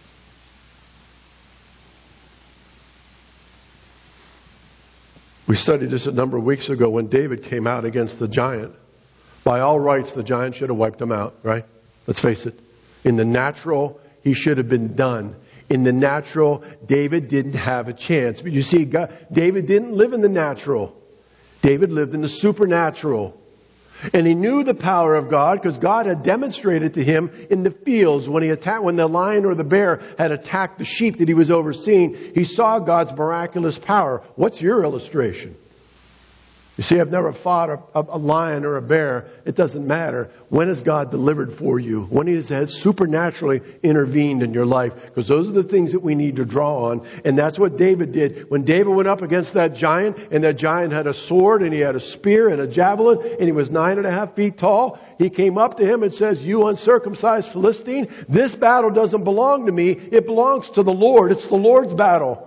We studied this a number of weeks ago when David came out against the giant. By all rights, the giant should have wiped him out, right? Let's face it. In the natural, he should have been done. In the natural, David didn't have a chance. But you see, David didn't live in the natural. David lived in the supernatural. And he knew the power of God because God had demonstrated to him in the fields when the lion or the bear had attacked the sheep that he was overseeing. He saw God's miraculous power. What's your illustration? You see, I've never fought a lion or a bear. It doesn't matter. When has God delivered for you? When He has supernaturally intervened in your life? Because those are the things that we need to draw on. And that's what David did. When David went up against that giant, and that giant had a sword, and he had a spear and a javelin, and he was 9.5 feet tall, he came up to him and says, "You uncircumcised Philistine, this battle doesn't belong to me. It belongs to the Lord. It's the Lord's battle."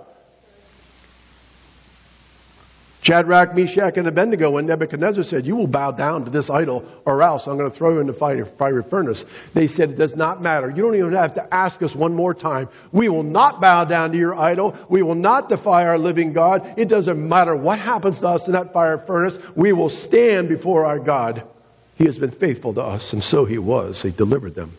Shadrach, Meshach, and Abednego, when Nebuchadnezzar said, "You will bow down to this idol or else I'm going to throw you in the fiery furnace," they said, "It does not matter. You don't even have to ask us one more time. We will not bow down to your idol. We will not defy our living God. It doesn't matter what happens to us in that fire furnace. We will stand before our God. He has been faithful to us." And so He was. He delivered them.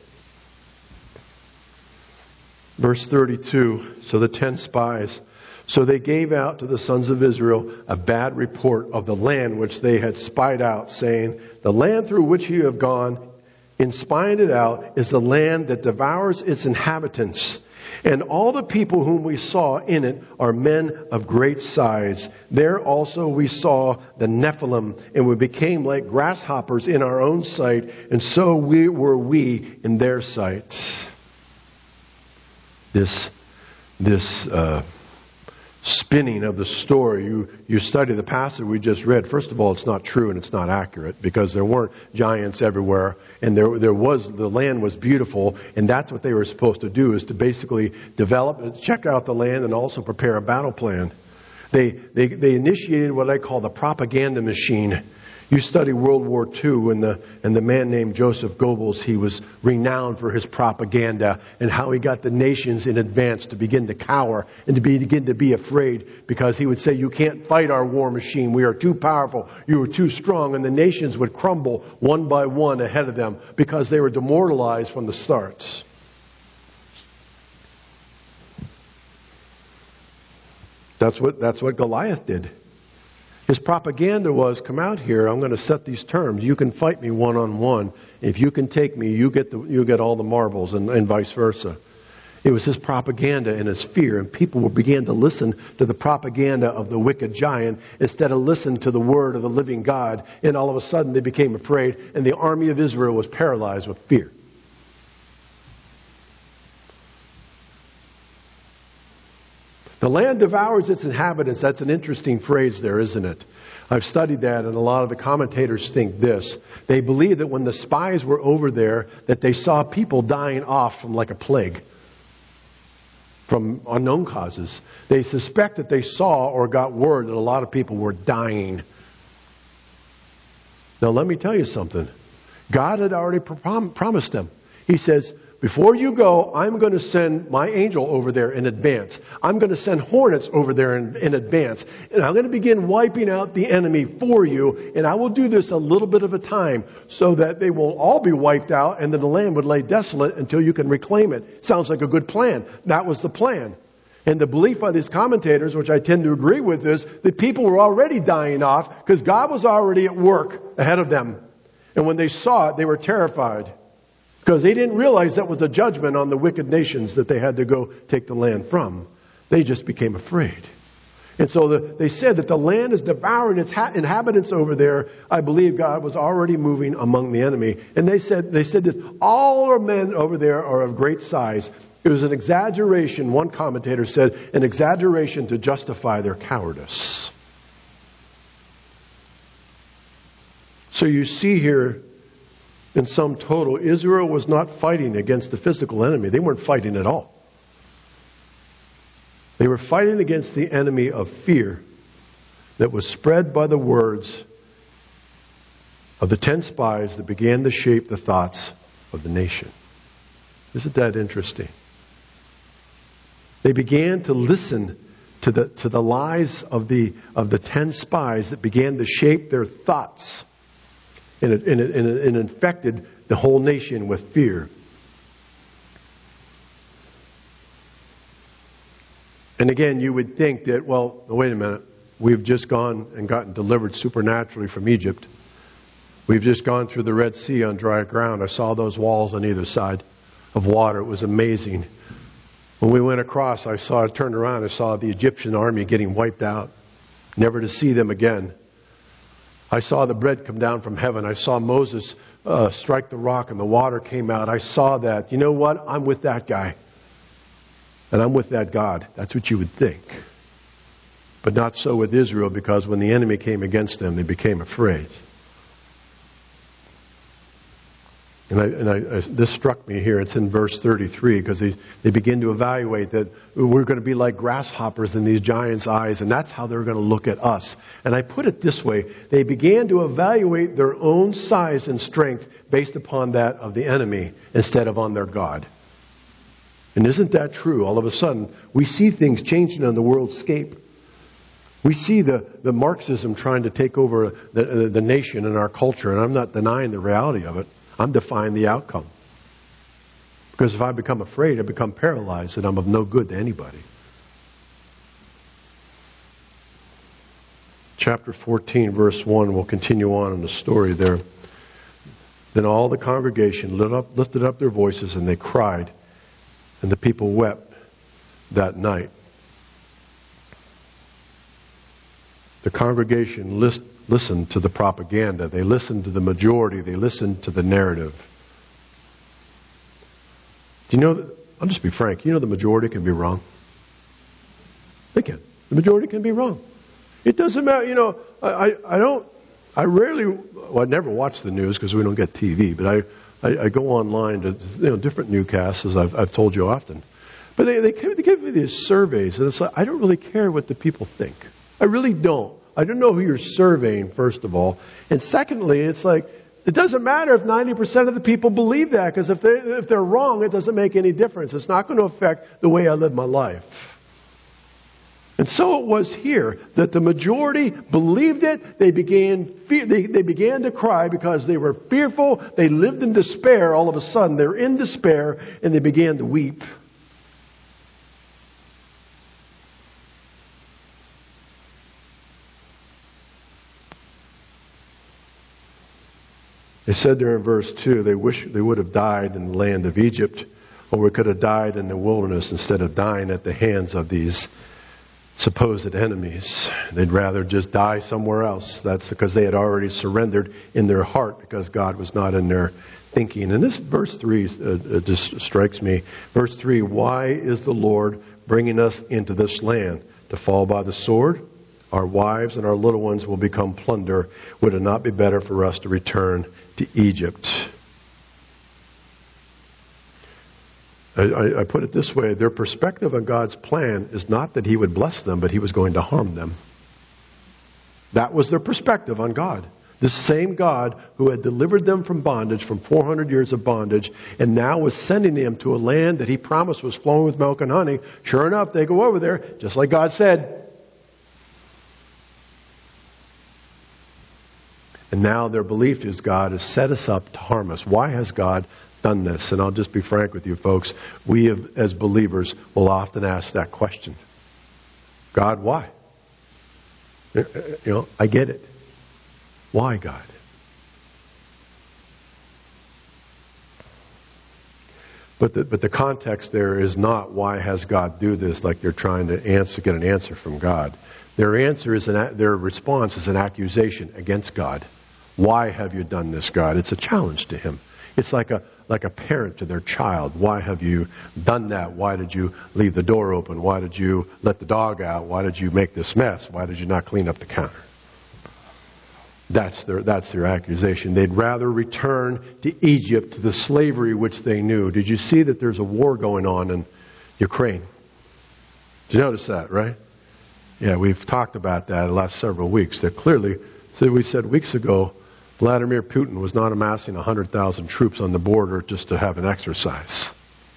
Verse 32, so the 10 spies... So they gave out to the sons of Israel a bad report of the land which they had spied out, saying, "The land through which you have gone, in spying it out, is the land that devours its inhabitants. And all the people whom we saw in it are men of great size. There also we saw the Nephilim, and we became like grasshoppers in our own sight, and so were we in their sight." This spinning of the story. You study the passage we just read. First of all, it's not true and it's not accurate because there weren't giants everywhere, and the land was beautiful, and that's what they were supposed to do, is to basically check out the land and also prepare a battle plan. They initiated what I call the propaganda machine. You study World War II and the man named Joseph Goebbels, he was renowned for his propaganda and how he got the nations in advance to begin to cower and to begin to be afraid, because he would say, "You can't fight our war machine. We are too powerful. You are too strong." And the nations would crumble one by one ahead of them because they were demoralized from the start. That's what Goliath did. His propaganda was, "Come out here, I'm going to set these terms. You can fight me one-on-one. If you can take me, you get all the marbles," and vice versa. It was his propaganda and his fear, and people began to listen to the propaganda of the wicked giant instead of listen to the word of the living God. And all of a sudden they became afraid, and the army of Israel was paralyzed with fear. The land devours its inhabitants. That's an interesting phrase there, isn't it? I've studied that, and a lot of the commentators think this. They believe that when the spies were over there, that they saw people dying off from like a plague, from unknown causes. They suspect that they saw or got word that a lot of people were dying Now let me tell you something. God had already promised them. He says, before you go, I'm going to send my angel over there in advance. I'm going to send hornets over there in advance. And I'm going to begin wiping out the enemy for you. And I will do this a little bit of a time so that they won't all be wiped out and then the land would lay desolate until you can reclaim it. Sounds like a good plan. That was the plan. And the belief by these commentators, which I tend to agree with, is that people were already dying off because God was already at work ahead of them. And when they saw it, they were terrified. Because they didn't realize that was a judgment on the wicked nations that they had to go take the land from. They just became afraid. And so they said that the land is devouring its inhabitants over there. I believe God was already moving among the enemy. And they said this, all our men over there are of great size. It was an exaggeration, one commentator said, an exaggeration to justify their cowardice. So you see here, in sum total, Israel was not fighting against the physical enemy. They weren't fighting at all. They were fighting against the enemy of fear that was spread by the words of the 10 spies that began to shape the thoughts of the nation. Isn't that interesting? They began to listen to the lies of the 10 spies that began to shape their thoughts. And it infected the whole nation with fear. And again, you would think that, well, wait a minute. We've just gone and gotten delivered supernaturally from Egypt. We've just gone through the Red Sea on dry ground. I saw those walls on either side of water. It was amazing. When we went across, I turned around, I saw the Egyptian army getting wiped out. Never to see them again. I saw the bread come down from heaven. I saw Moses strike the rock and the water came out. I saw that. You know what? I'm with that guy. And I'm with that God. That's what you would think. But not so with Israel, because when the enemy came against them, they became afraid. And this struck me here. It's in verse 33, because they begin to evaluate that we're going to be like grasshoppers in these giants' eyes, and that's how they're going to look at us. And I put it this way. They began to evaluate their own size and strength based upon that of the enemy instead of on their God. And isn't that true? All of a sudden, we see things changing on the worldscape. We see the Marxism trying to take over the nation and our culture, and I'm not denying the reality of it. I'm defying the outcome. Because if I become afraid, I become paralyzed, and I'm of no good to anybody. Chapter 14, verse 1, we'll continue on in the story there. Then all the congregation lifted up their voices, and they cried, and the people wept that night. The congregation listened to the propaganda. They listened to the majority. They listened to the narrative. Do you know, I'll just be frank, you know the majority can be wrong. They can. The majority can be wrong. It doesn't matter, you know, I never watch the news because we don't get TV, but I go online to, different newscasts, as I've told you often. But they give me these surveys, and it's like, I don't really care what the people think. I really don't. I don't know who you're surveying, first of all. And secondly, it's like, it doesn't matter if 90% of the people believe that, because if they're wrong, it doesn't make any difference. It's not going to affect the way I live my life. And so it was here, that the majority believed it. They began to cry because they were fearful. They lived in despair. All of a sudden, they're in despair, and they began to weep. They said there in verse 2, they wish they would have died in the land of Egypt, or we could have died in the wilderness instead of dying at the hands of these supposed enemies. They'd rather just die somewhere else. That's because they had already surrendered in their heart, because God was not in their thinking. And this verse 3 just strikes me. Verse 3, why is the Lord bringing us into this land? To fall by the sword? Our wives and our little ones will become plunder. Would it not be better for us to return to Egypt? I put it this way. Their perspective on God's plan is not that He would bless them, but He was going to harm them. That was their perspective on God. This same God who had delivered them from bondage, from 400 years of bondage, and now was sending them to a land that He promised was flowing with milk and honey. Sure enough, they go over there, just like God said. And now their belief is God has set us up to harm us. Why has God done this? And I'll just be frank with you folks. We as believers will often ask that question. God, why? I get it. Why, God? But the context there is not why has God do this, like they're trying to get an answer from God. Their response is an accusation against God. Why have you done this, God? It's a challenge to Him. It's like a parent to their child. Why have you done that? Why did you leave the door open? Why did you let the dog out? Why did you make this mess? Why did you not clean up the counter? That's their accusation. They'd rather return to Egypt, to the slavery which they knew. Did you see that there's a war going on in Ukraine? Did you notice that, right? Yeah, we've talked about that the last several weeks. That clearly, so we said weeks ago, Vladimir Putin was not amassing 100,000 troops on the border just to have an exercise.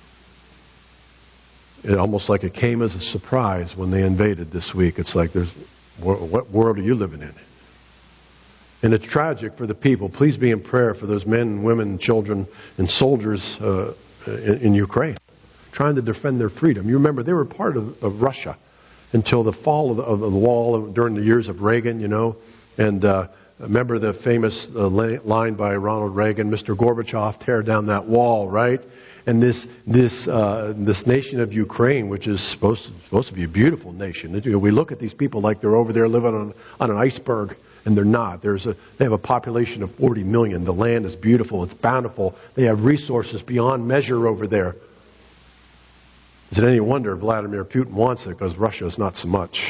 It almost like it came as a surprise when they invaded this week. It's like, what world are you living in? And it's tragic for the people. Please be in prayer for those men and women and children and soldiers in Ukraine, trying to defend their freedom. You remember, they were part of Russia until the fall of the wall during the years of Reagan, and remember the famous line by Ronald Reagan, Mr. Gorbachev, tear down that wall, right? And this nation of Ukraine, which is supposed to be a beautiful nation. We look at these people like they're over there living on an iceberg, and they're not. They have a population of 40 million. The land is beautiful. It's bountiful. They have resources beyond measure over there. Is it any wonder Vladimir Putin wants it? Because Russia is not so much.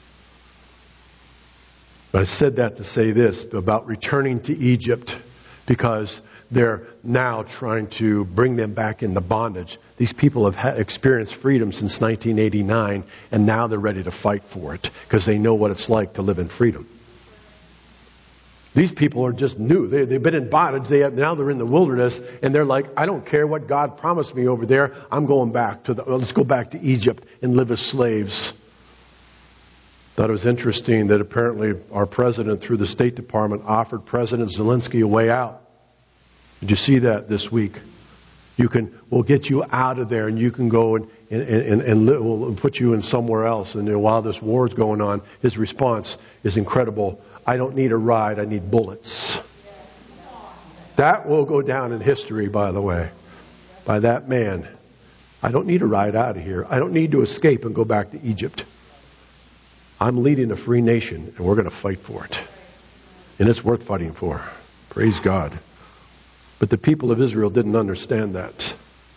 But I said that to say this about returning to Egypt, because they're now trying to bring them back into bondage. These people have experienced freedom since 1989, and now they're ready to fight for it because they know what it's like to live in freedom. These people are just new. They've been in bondage. Now they're in the wilderness, and they're like, I don't care what God promised me over there. I'm going back let's go back to Egypt and live as slaves. Thought it was interesting that apparently our president, through the State Department, offered President Zelensky a way out. Did you see that this week? We'll get you out of there, and you can go and we'll put you in somewhere else. And while this war is going on, his response is incredible. I don't need a ride, I need bullets. That will go down in history, by the way, by that man. I don't need a ride out of here. I don't need to escape and go back to Egypt. I'm leading a free nation, and we're going to fight for it. And it's worth fighting for. Praise God. But the people of Israel didn't understand that.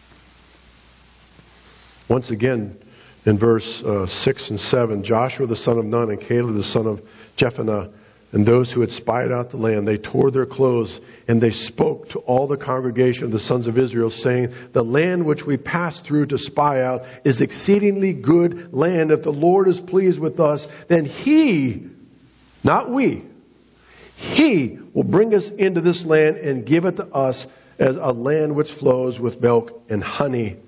Once again, in verse 6 and 7, Joshua the son of Nun and Caleb the son of Jephunneh and those who had spied out the land, they tore their clothes, and they spoke to all the congregation of the sons of Israel, saying, the land which we passed through to spy out is exceedingly good land. If the Lord is pleased with us, then He, not we, He will bring us into this land and give it to us as a land which flows with milk and honey.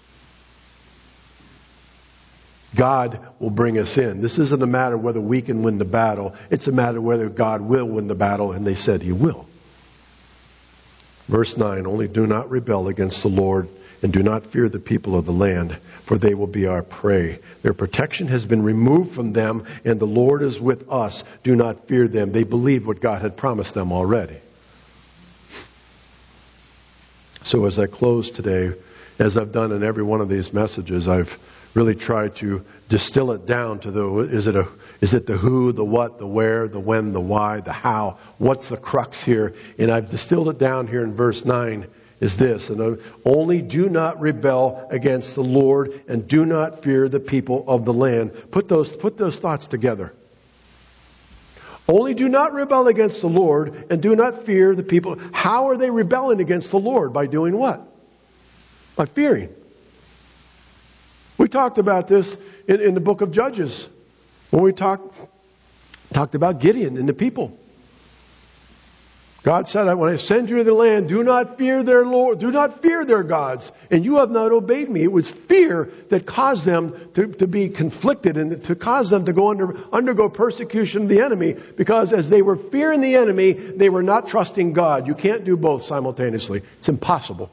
God will bring us in. This isn't a matter whether we can win the battle. It's a matter whether God will win the battle, and they said He will. Verse 9, only do not rebel against the Lord, and do not fear the people of the land, for they will be our prey. Their protection has been removed from them, and the Lord is with us. Do not fear them. They believed what God had promised them already. So as I close today, as I've done in every one of these messages, I've really tried to distill it down to is it the who, the what, the where, the when, the why, the how? What's the crux here? And I've distilled it down here in verse 9 is this. And only do not rebel against the Lord, and do not fear the people of the land. Put those thoughts together. Only do not rebel against the Lord, and do not fear the people. How are they rebelling against the Lord? By doing what? By fearing. We talked about this in the book of Judges when we talked about Gideon and the people. God said, when I send you to the land, do not fear their Lord, do not fear their gods, and you have not obeyed me. It was fear that caused them to be conflicted and to cause them to undergo persecution of the enemy, because as they were fearing the enemy, they were not trusting God. You can't do both simultaneously. It's impossible.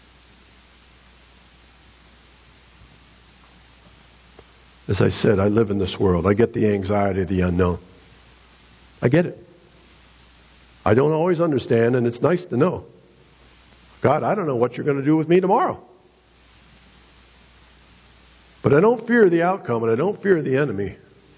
As I said, I live in this world. I get the anxiety of the unknown. I get it. I don't always understand, and it's nice to know. God, I don't know what you're going to do with me tomorrow. But I don't fear the outcome, and I don't fear the enemy.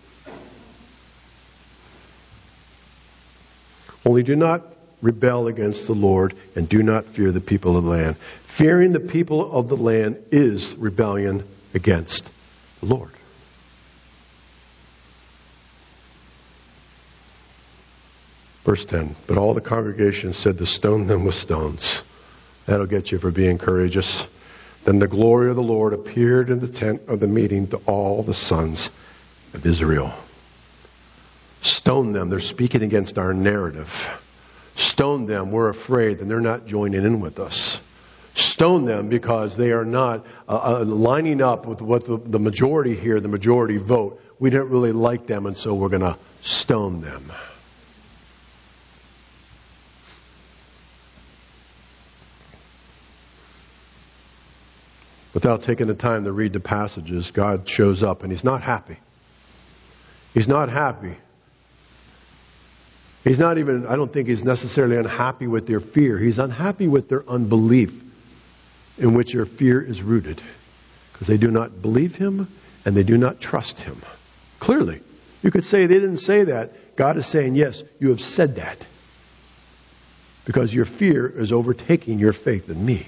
Only do not rebel against the Lord, and do not fear the people of the land. Fearing the people of the land is rebellion against the Lord. Verse 10, but all the congregation said to stone them with stones. That'll get you for being courageous. Then the glory of the Lord appeared in the tent of the meeting to all the sons of Israel. Stone them. They're speaking against our narrative. Stone them. We're afraid that they're not joining in with us. Stone them because they are not lining up with what the majority here, the majority vote. We don't really like them, and so we're going to stone them. Without taking the time to read the passages, God shows up and He's not happy. He's not happy. He's not even, I don't think He's necessarily unhappy with their fear. He's unhappy with their unbelief in which their fear is rooted. Because they do not believe Him and they do not trust Him. Clearly, you could say they didn't say that. God is saying, yes, you have said that. Because your fear is overtaking your faith in me.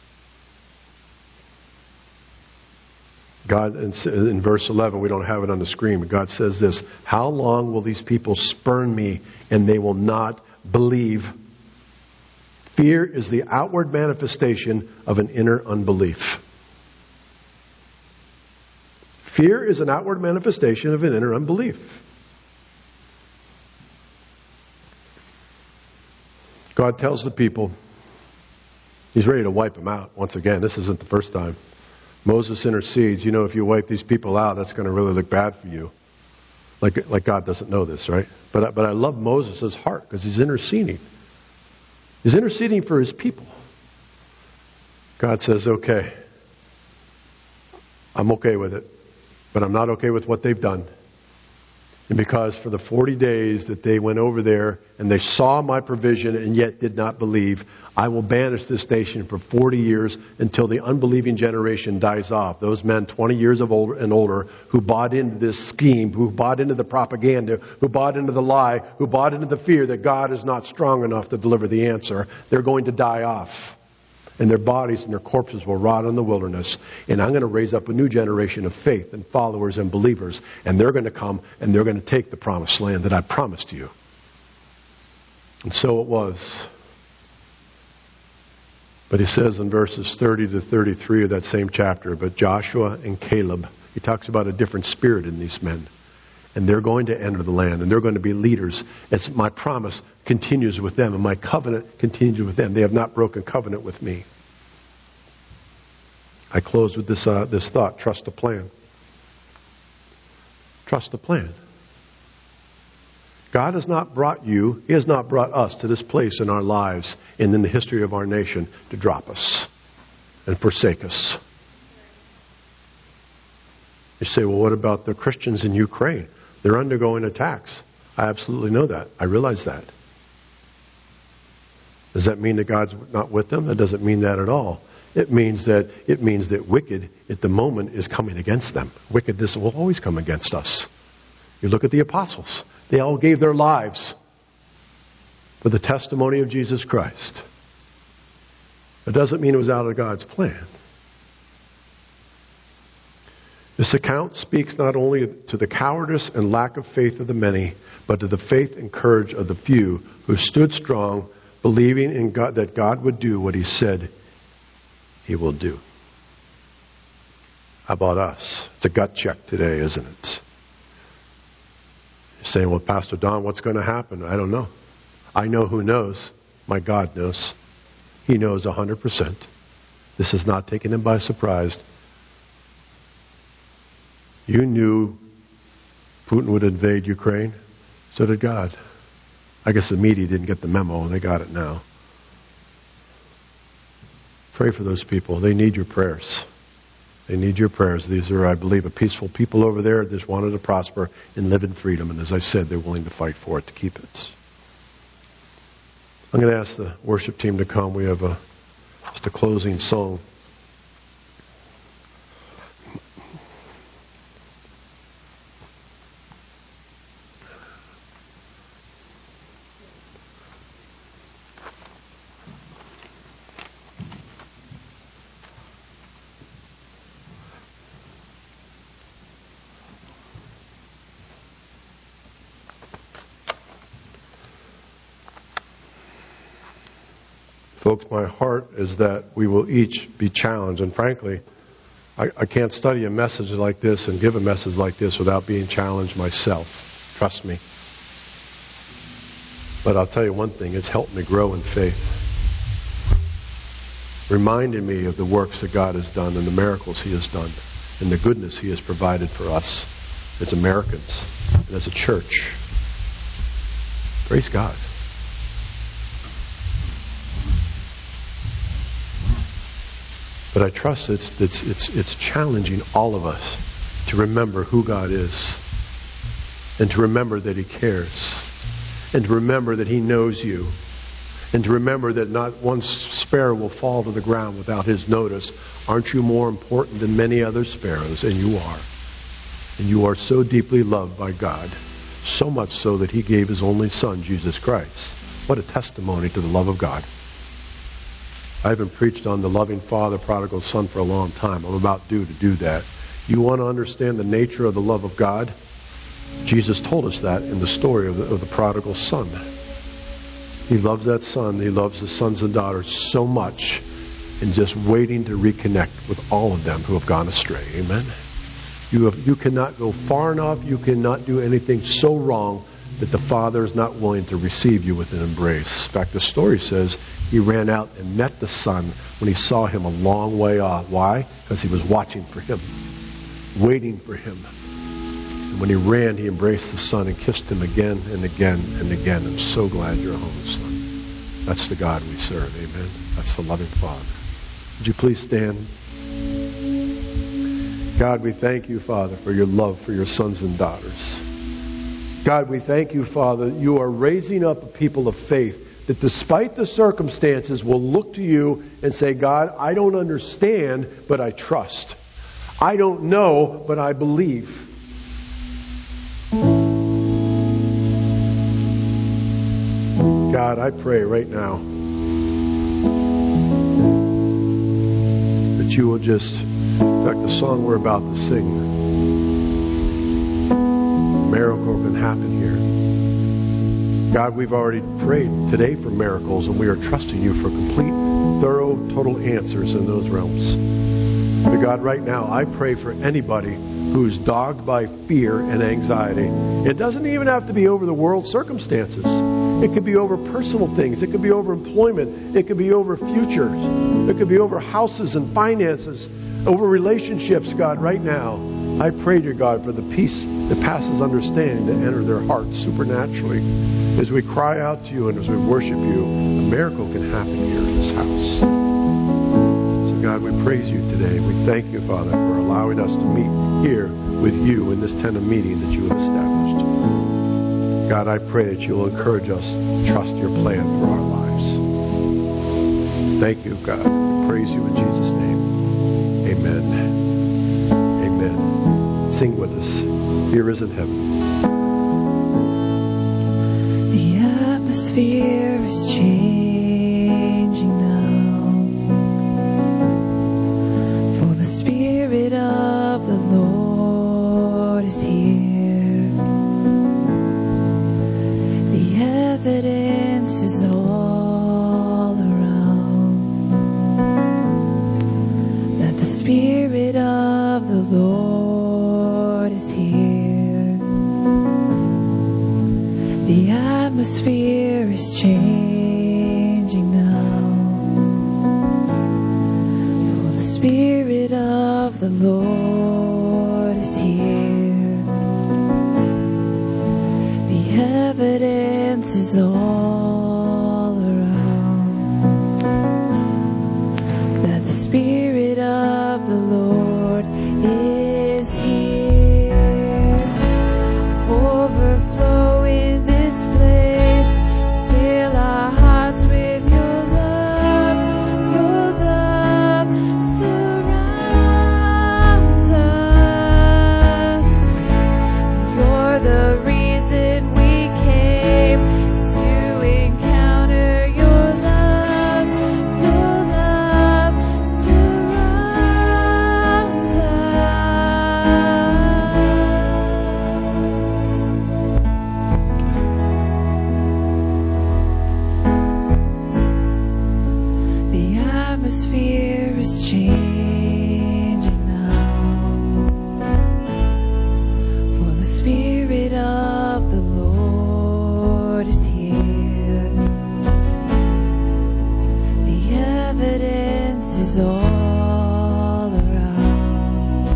God, in verse 11, we don't have it on the screen, but God says this, how long will these people spurn me and they will not believe? Fear is the outward manifestation of an inner unbelief. Fear is an outward manifestation of an inner unbelief. God tells the people, He's ready to wipe them out. Once again, this isn't the first time. Moses intercedes. You know, if you wipe these people out, that's going to really look bad for you. Like God doesn't know this, right? But I love Moses' heart because he's interceding. He's interceding for his people. God says, okay, I'm okay with it, but I'm not okay with what they've done. And because for the 40 days that they went over there and they saw my provision and yet did not believe, I will banish this nation for 40 years until the unbelieving generation dies off. Those men 20 years of and older who bought into this scheme, who bought into the propaganda, who bought into the lie, who bought into the fear that God is not strong enough to deliver the answer, they're going to die off. And their bodies and their corpses will rot in the wilderness. And I'm going to raise up a new generation of faith and followers and believers. And they're going to come and they're going to take the promised land that I promised you. And so it was. But he says in verses 30 to 33 of that same chapter, but Joshua and Caleb, he talks about a different spirit in these men. And they're going to enter the land, and they're going to be leaders. As my promise continues with them, and my covenant continues with them. They have not broken covenant with me. I close with this thought: trust the plan. Trust the plan. God has not brought you, He has not brought us to this place in our lives and in the history of our nation to drop us and forsake us. You say, well, what about the Christians in Ukraine? They're undergoing attacks. I absolutely know that. I realize that. Does that mean that God's not with them? That doesn't mean that at all. It means that wicked at the moment is coming against them. Wickedness will always come against us. You look at the apostles. They all gave their lives for the testimony of Jesus Christ. It doesn't mean it was out of God's plan. This account speaks not only to the cowardice and lack of faith of the many, but to the faith and courage of the few who stood strong, believing in God, that God would do what He said He will do. How about us? It's a gut check today, isn't it? You're saying, well, Pastor Don, what's going to happen? I don't know. I know who knows. My God knows. He knows 100%. This has not taken him by surprise. You knew Putin would invade Ukraine. So did God. I guess the media didn't get the memo, and they got it now. Pray for those people. They need your prayers. They need your prayers. These are, I believe, a peaceful people over there that just wanted to prosper and live in freedom. And as I said, they're willing to fight for it, to keep it. I'm going to ask the worship team to come. We have just a closing song. Folks, my heart is that we will each be challenged. And frankly, I can't study a message like this and give a message like this without being challenged myself. Trust me. But I'll tell you one thing, it's helped me grow in faith. Reminding me of the works that God has done and the miracles He has done and the goodness He has provided for us as Americans and as a church. Praise God. But I trust it's challenging all of us to remember who God is, and to remember that He cares, and to remember that He knows you, and to remember that not one sparrow will fall to the ground without His notice. Aren't you more important than many other sparrows? And you are. And you are so deeply loved by God, so much so that He gave His only Son, Jesus Christ. What a testimony to the love of God. I haven't preached on the loving Father, prodigal Son for a long time. I'm about due to do that. You want to understand the nature of the love of God? Jesus told us that in the story of the prodigal son. He loves that son. He loves his sons and daughters so much, and just waiting to reconnect with all of them who have gone astray. Amen? You cannot go far enough. You cannot do anything so wrong that the Father is not willing to receive you with an embrace. In fact, the story says He ran out and met the Son when He saw Him a long way off. Why? Because He was watching for Him, waiting for Him. And when He ran, He embraced the Son and kissed Him again and again and again. I'm so glad you're home, Son. That's the God we serve. Amen. That's the loving Father. Would you please stand? God, we thank you, Father, for your love for your sons and daughters. God, we thank you, Father, you are raising up a people of faith that despite the circumstances will look to you and say, God, I don't understand, but I trust. I don't know, but I believe. God, I pray right now that you will just, in fact, the song we're about to sing, miracle can happen here. God, we've already prayed today for miracles, and we are trusting you for complete, thorough, total answers in those realms. But God, right now, I pray for anybody who's dogged by fear and anxiety. It doesn't even have to be over the world circumstances. It could be over personal things. It could be over employment. It could be over futures. It could be over houses and finances, over relationships, God, right now. I pray, dear God, for the peace that passes understanding to enter their hearts supernaturally. As we cry out to you and as we worship you, a miracle can happen here in this house. So God, we praise you today. We thank you, Father, for allowing us to meet here with you in this tent of meeting that you have established. God, I pray that you will encourage us to trust your plan for our lives. Thank you, God. We praise you in Jesus' name. Amen. Sing with us. Here is in heaven. The atmosphere is changing now, for the Spirit of the Lord is here. The evidence is all around that the Spirit of the Lord is here. The atmosphere is changing of the Lord is here. The evidence is all around that the Spirit of the Lord is here. Overflow in this place. Fill our hearts with your love. Your love surrounds us. You're the reason we came to encounter your love. Your love surrounds us. The atmosphere is changing now, for the Spirit of the Lord is here. The evidence is all around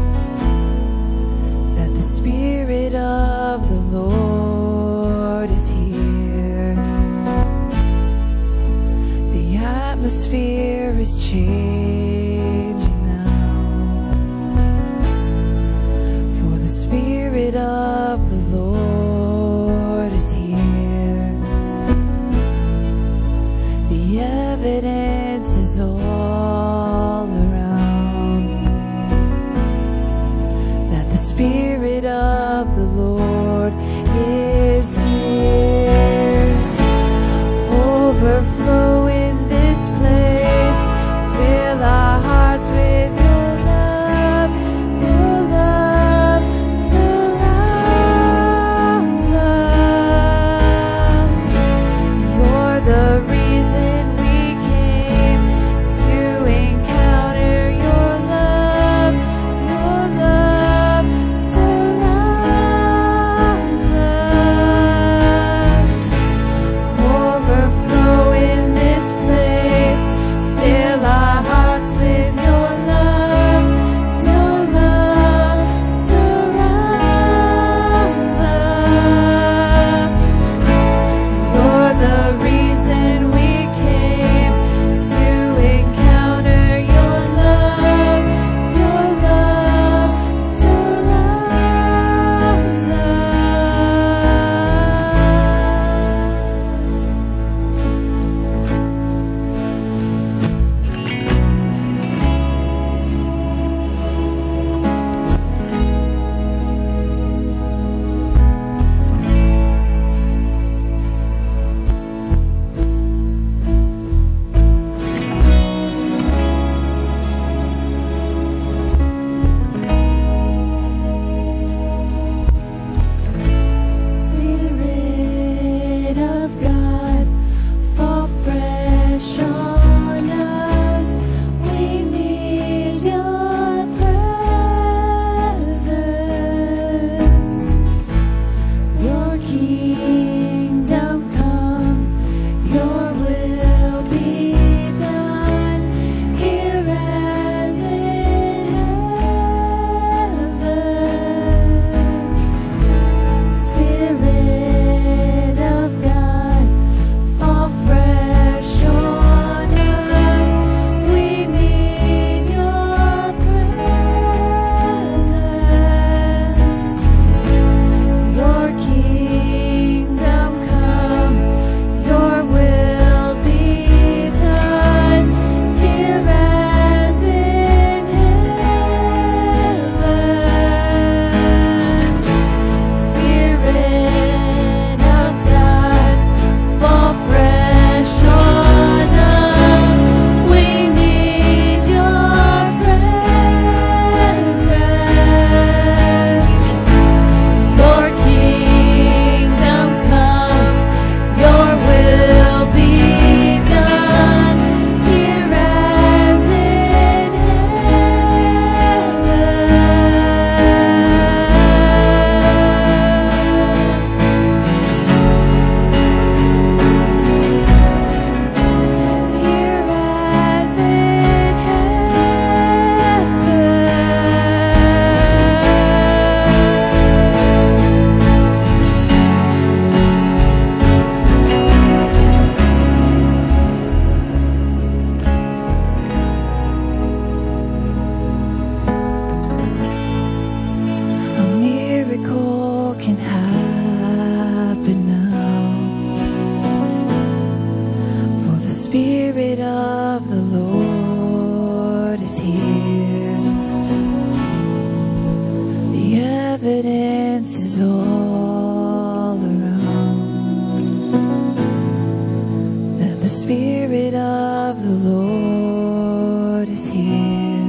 that the Spirit of the Lord is here. The atmosphere is changing now, for the Spirit of the Lord is here. The evidence is all around that the Spirit of the Lord is here. Overflow in this place. Fill our hearts with your love. Your love surrounds us. You're the reason we came to encounter your love. Your love surrounds us. evidence is all around that the Spirit of the Lord is here.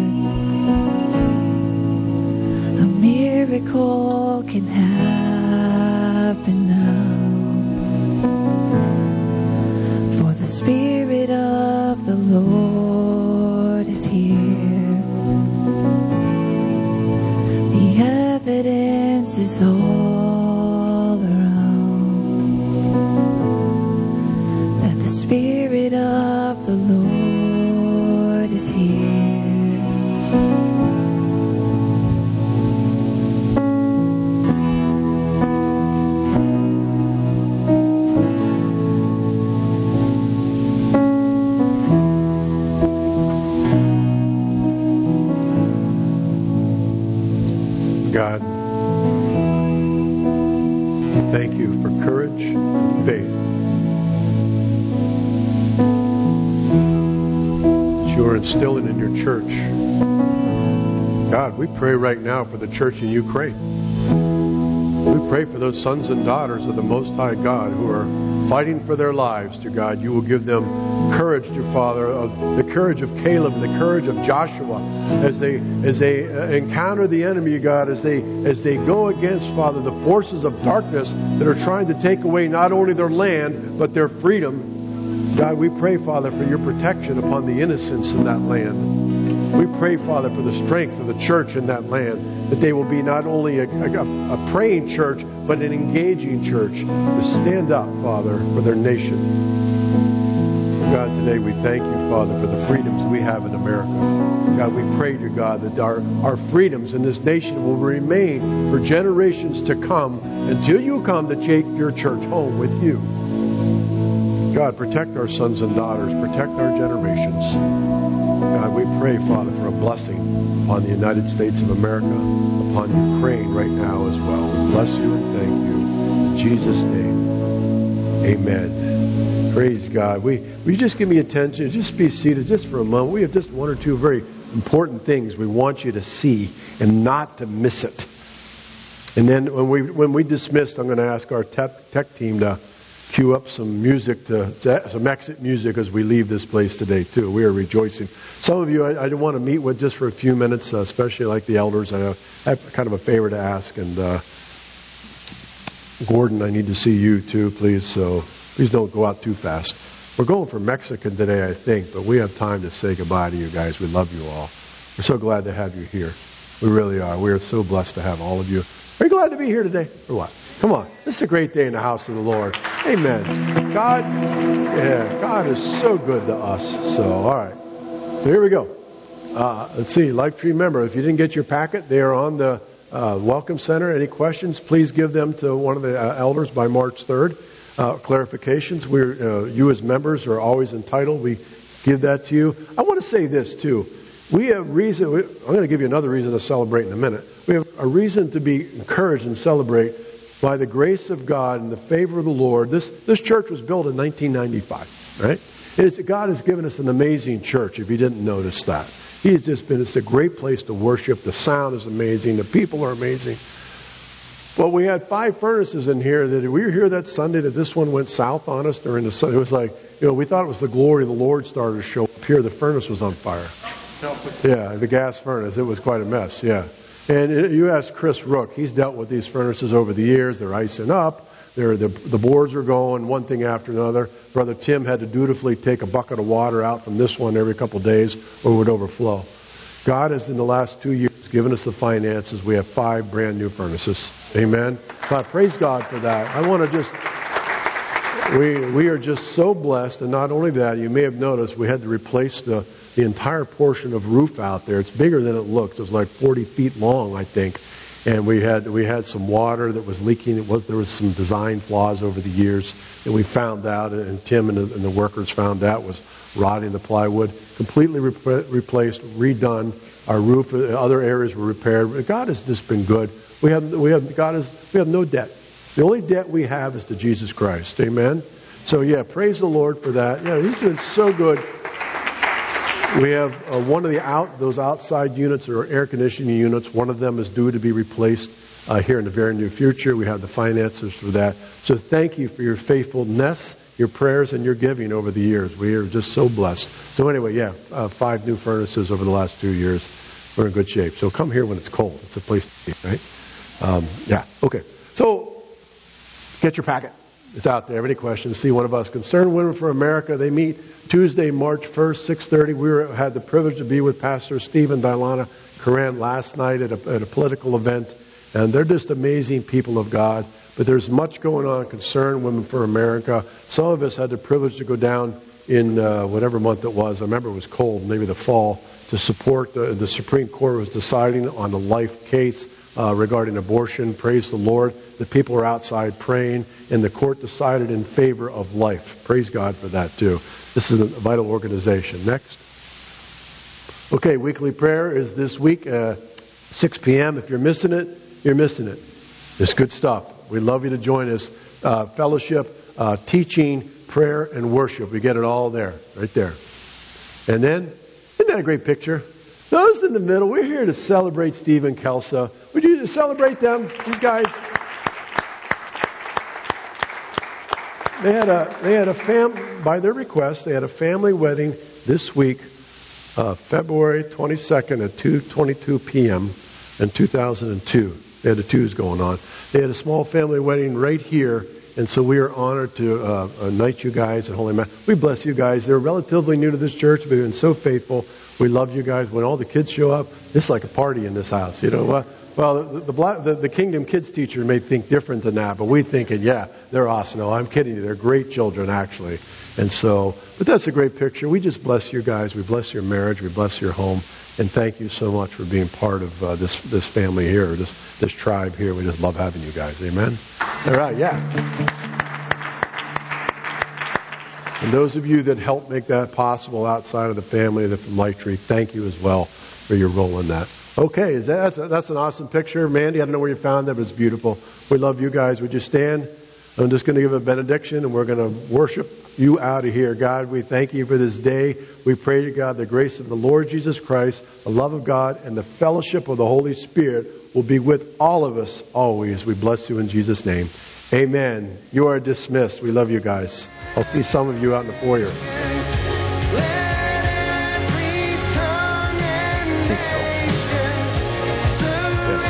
A miracle can happen now, for the Spirit of the Lord is here. The evidence is all around that the Spirit of the Lord is here. God, thank you for courage and faith that you are instilling in your church. God, we pray right now for the church in Ukraine. We pray for those sons and daughters of the Most High God who are fighting for their lives, dear God. You will give them courage, dear Father, of the courage of Caleb and the courage of Joshua as they encounter the enemy, God, as they go against, Father, the forces of darkness that are trying to take away not only their land but their freedom. God, we pray, Father, for your protection upon the innocents in that land. We pray, Father, for the strength of the church in that land, that they will be not only a praying church, but an engaging church to stand up, Father, for their nation. God, today we thank you, Father, for the freedoms we have in America. God, we pray to God that our freedoms in this nation will remain for generations to come until you come to take your church home with you. God, protect our sons and daughters, protect our generations. God, we pray, Father, for a blessing upon the United States of America, upon Ukraine right now as well. We bless you and thank you. In Jesus' name, amen. Praise God. We just give me attention. Just be seated just for a moment. We have just one or two very important things we want you to see and not to miss it. And then when we dismiss, I'm going to ask our tech team to cue up some music, some exit music as we leave this place today too. We are rejoicing. Some of you I want to meet with just for a few minutes, especially like the elders. I have kind of a favor to ask. And Gordon, I need to see you too, please. So please don't go out too fast. We're going for Mexican today, I think, but we have time to say goodbye to you guys. We love you all. We're so glad to have you here. We really are. We are so blessed to have all of you. Are you glad to be here today or what? Come on. This is a great day in the house of the Lord. Amen. God is so good to us. So, all right. So here we go. Let's see. Lifetree member, if you didn't get your packet, they are on the Welcome Center. Any questions, please give them to one of the elders by March 3rd. Clarifications, you as members are always entitled. We give that to you. I want to say this too. We have reason. I'm going to give you another reason to celebrate in a minute. We have a reason to be encouraged and celebrate by the grace of God and the favor of the Lord. This church was built in 1995, right? God has given us an amazing church, if you didn't notice that. It's a great place to worship. The sound is amazing. The people are amazing. Well, we had 5 furnaces in here. We were here that Sunday that this one went south on us during the sun. It was like, we thought it was the glory of the Lord started to show up here. The furnace was on fire. Yeah, the gas furnace. It was quite a mess, yeah. And you ask Chris Rook. He's dealt with these furnaces over the years. They're icing up. The boards are going one thing after another. Brother Tim had to dutifully take a bucket of water out from this one every couple of days or it would overflow. God has, in the last 2 years, given us the finances. We have 5 brand new furnaces. Amen. God, praise God for that. I want to just... We are just so blessed, and not only that, you may have noticed we had to replace the entire portion of roof out there. It's bigger than it looked. It was like 40 feet long, I think. And we had some water that was leaking. There was some design flaws over the years that we found out, and Tim and the workers found out was rotting the plywood. Completely replaced, redone. Our roof, other areas were repaired. God has just been good. We have no debt. The only debt we have is to Jesus Christ. Amen? So, yeah, praise the Lord for that. Yeah, He's been so good. We have one of those outside units or air conditioning units. One of them is due to be replaced here in the very near future. We have the finances for that. So thank you for your faithfulness, your prayers, and your giving over the years. We are just so blessed. So anyway, 5 new furnaces over the last 2 years. We're in good shape. So come here when it's cold. It's a place to be, right? Okay. So get your packet. It's out there. Any questions? See one of us. Concerned Women for America. They meet Tuesday, March 1st, 6:30. We had the privilege to be with Pastor Stephen Dilana Coran last night at a political event. And they're just amazing people of God. But there's much going on. Concerned Women for America. Some of us had the privilege to go down in whatever month it was. I remember it was cold, maybe the fall, to support the Supreme Court was deciding on the life case regarding abortion. Praise the Lord. The people were outside praying, and the court decided in favor of life. Praise God for that, too. This is a vital organization. Next. Okay, weekly prayer is this week, 6 p.m. If you're missing it, you're missing it. It's good stuff. We'd love you to join us. Fellowship, teaching, prayer, and worship. We get it all there, right there. And then, isn't that a great picture? Those in the middle, we're here to celebrate Steve and Kelsa. Would you celebrate them, these guys? They had a by their request, they had a family wedding this week, February 22nd at 2:22 p.m. in 2002. They had the twos going on. They had a small family wedding right here, and so we are honored to knight you guys at Holy Mass. We bless you guys. They're relatively new to this church, but they've been so faithful. We love you guys. When all the kids show up, it's like a party in this house. You know, well, the Kingdom Kids teacher may think different than that, but we thinking, yeah, they're awesome. No, I'm kidding you. They're great children, actually. And so, but that's a great picture. We just bless you guys. We bless your marriage. We bless your home. And thank you so much for being part of this family here, this tribe here. We just love having you guys. Amen? All right, yeah. And those of you that helped make that possible outside of the family from Lighttree, thank you as well for your role in that. Okay, that's an awesome picture. Mandy, I don't know where you found that, but it's beautiful. We love you guys. Would you stand? I'm just going to give a benediction, and we're going to worship you out of here. God, we thank you for this day. We pray to God the grace of the Lord Jesus Christ, the love of God, and the fellowship of the Holy Spirit will be with all of us always. We bless you in Jesus' name. Amen. You are dismissed. We love you guys. I'll see some of you out in the foyer. I think so.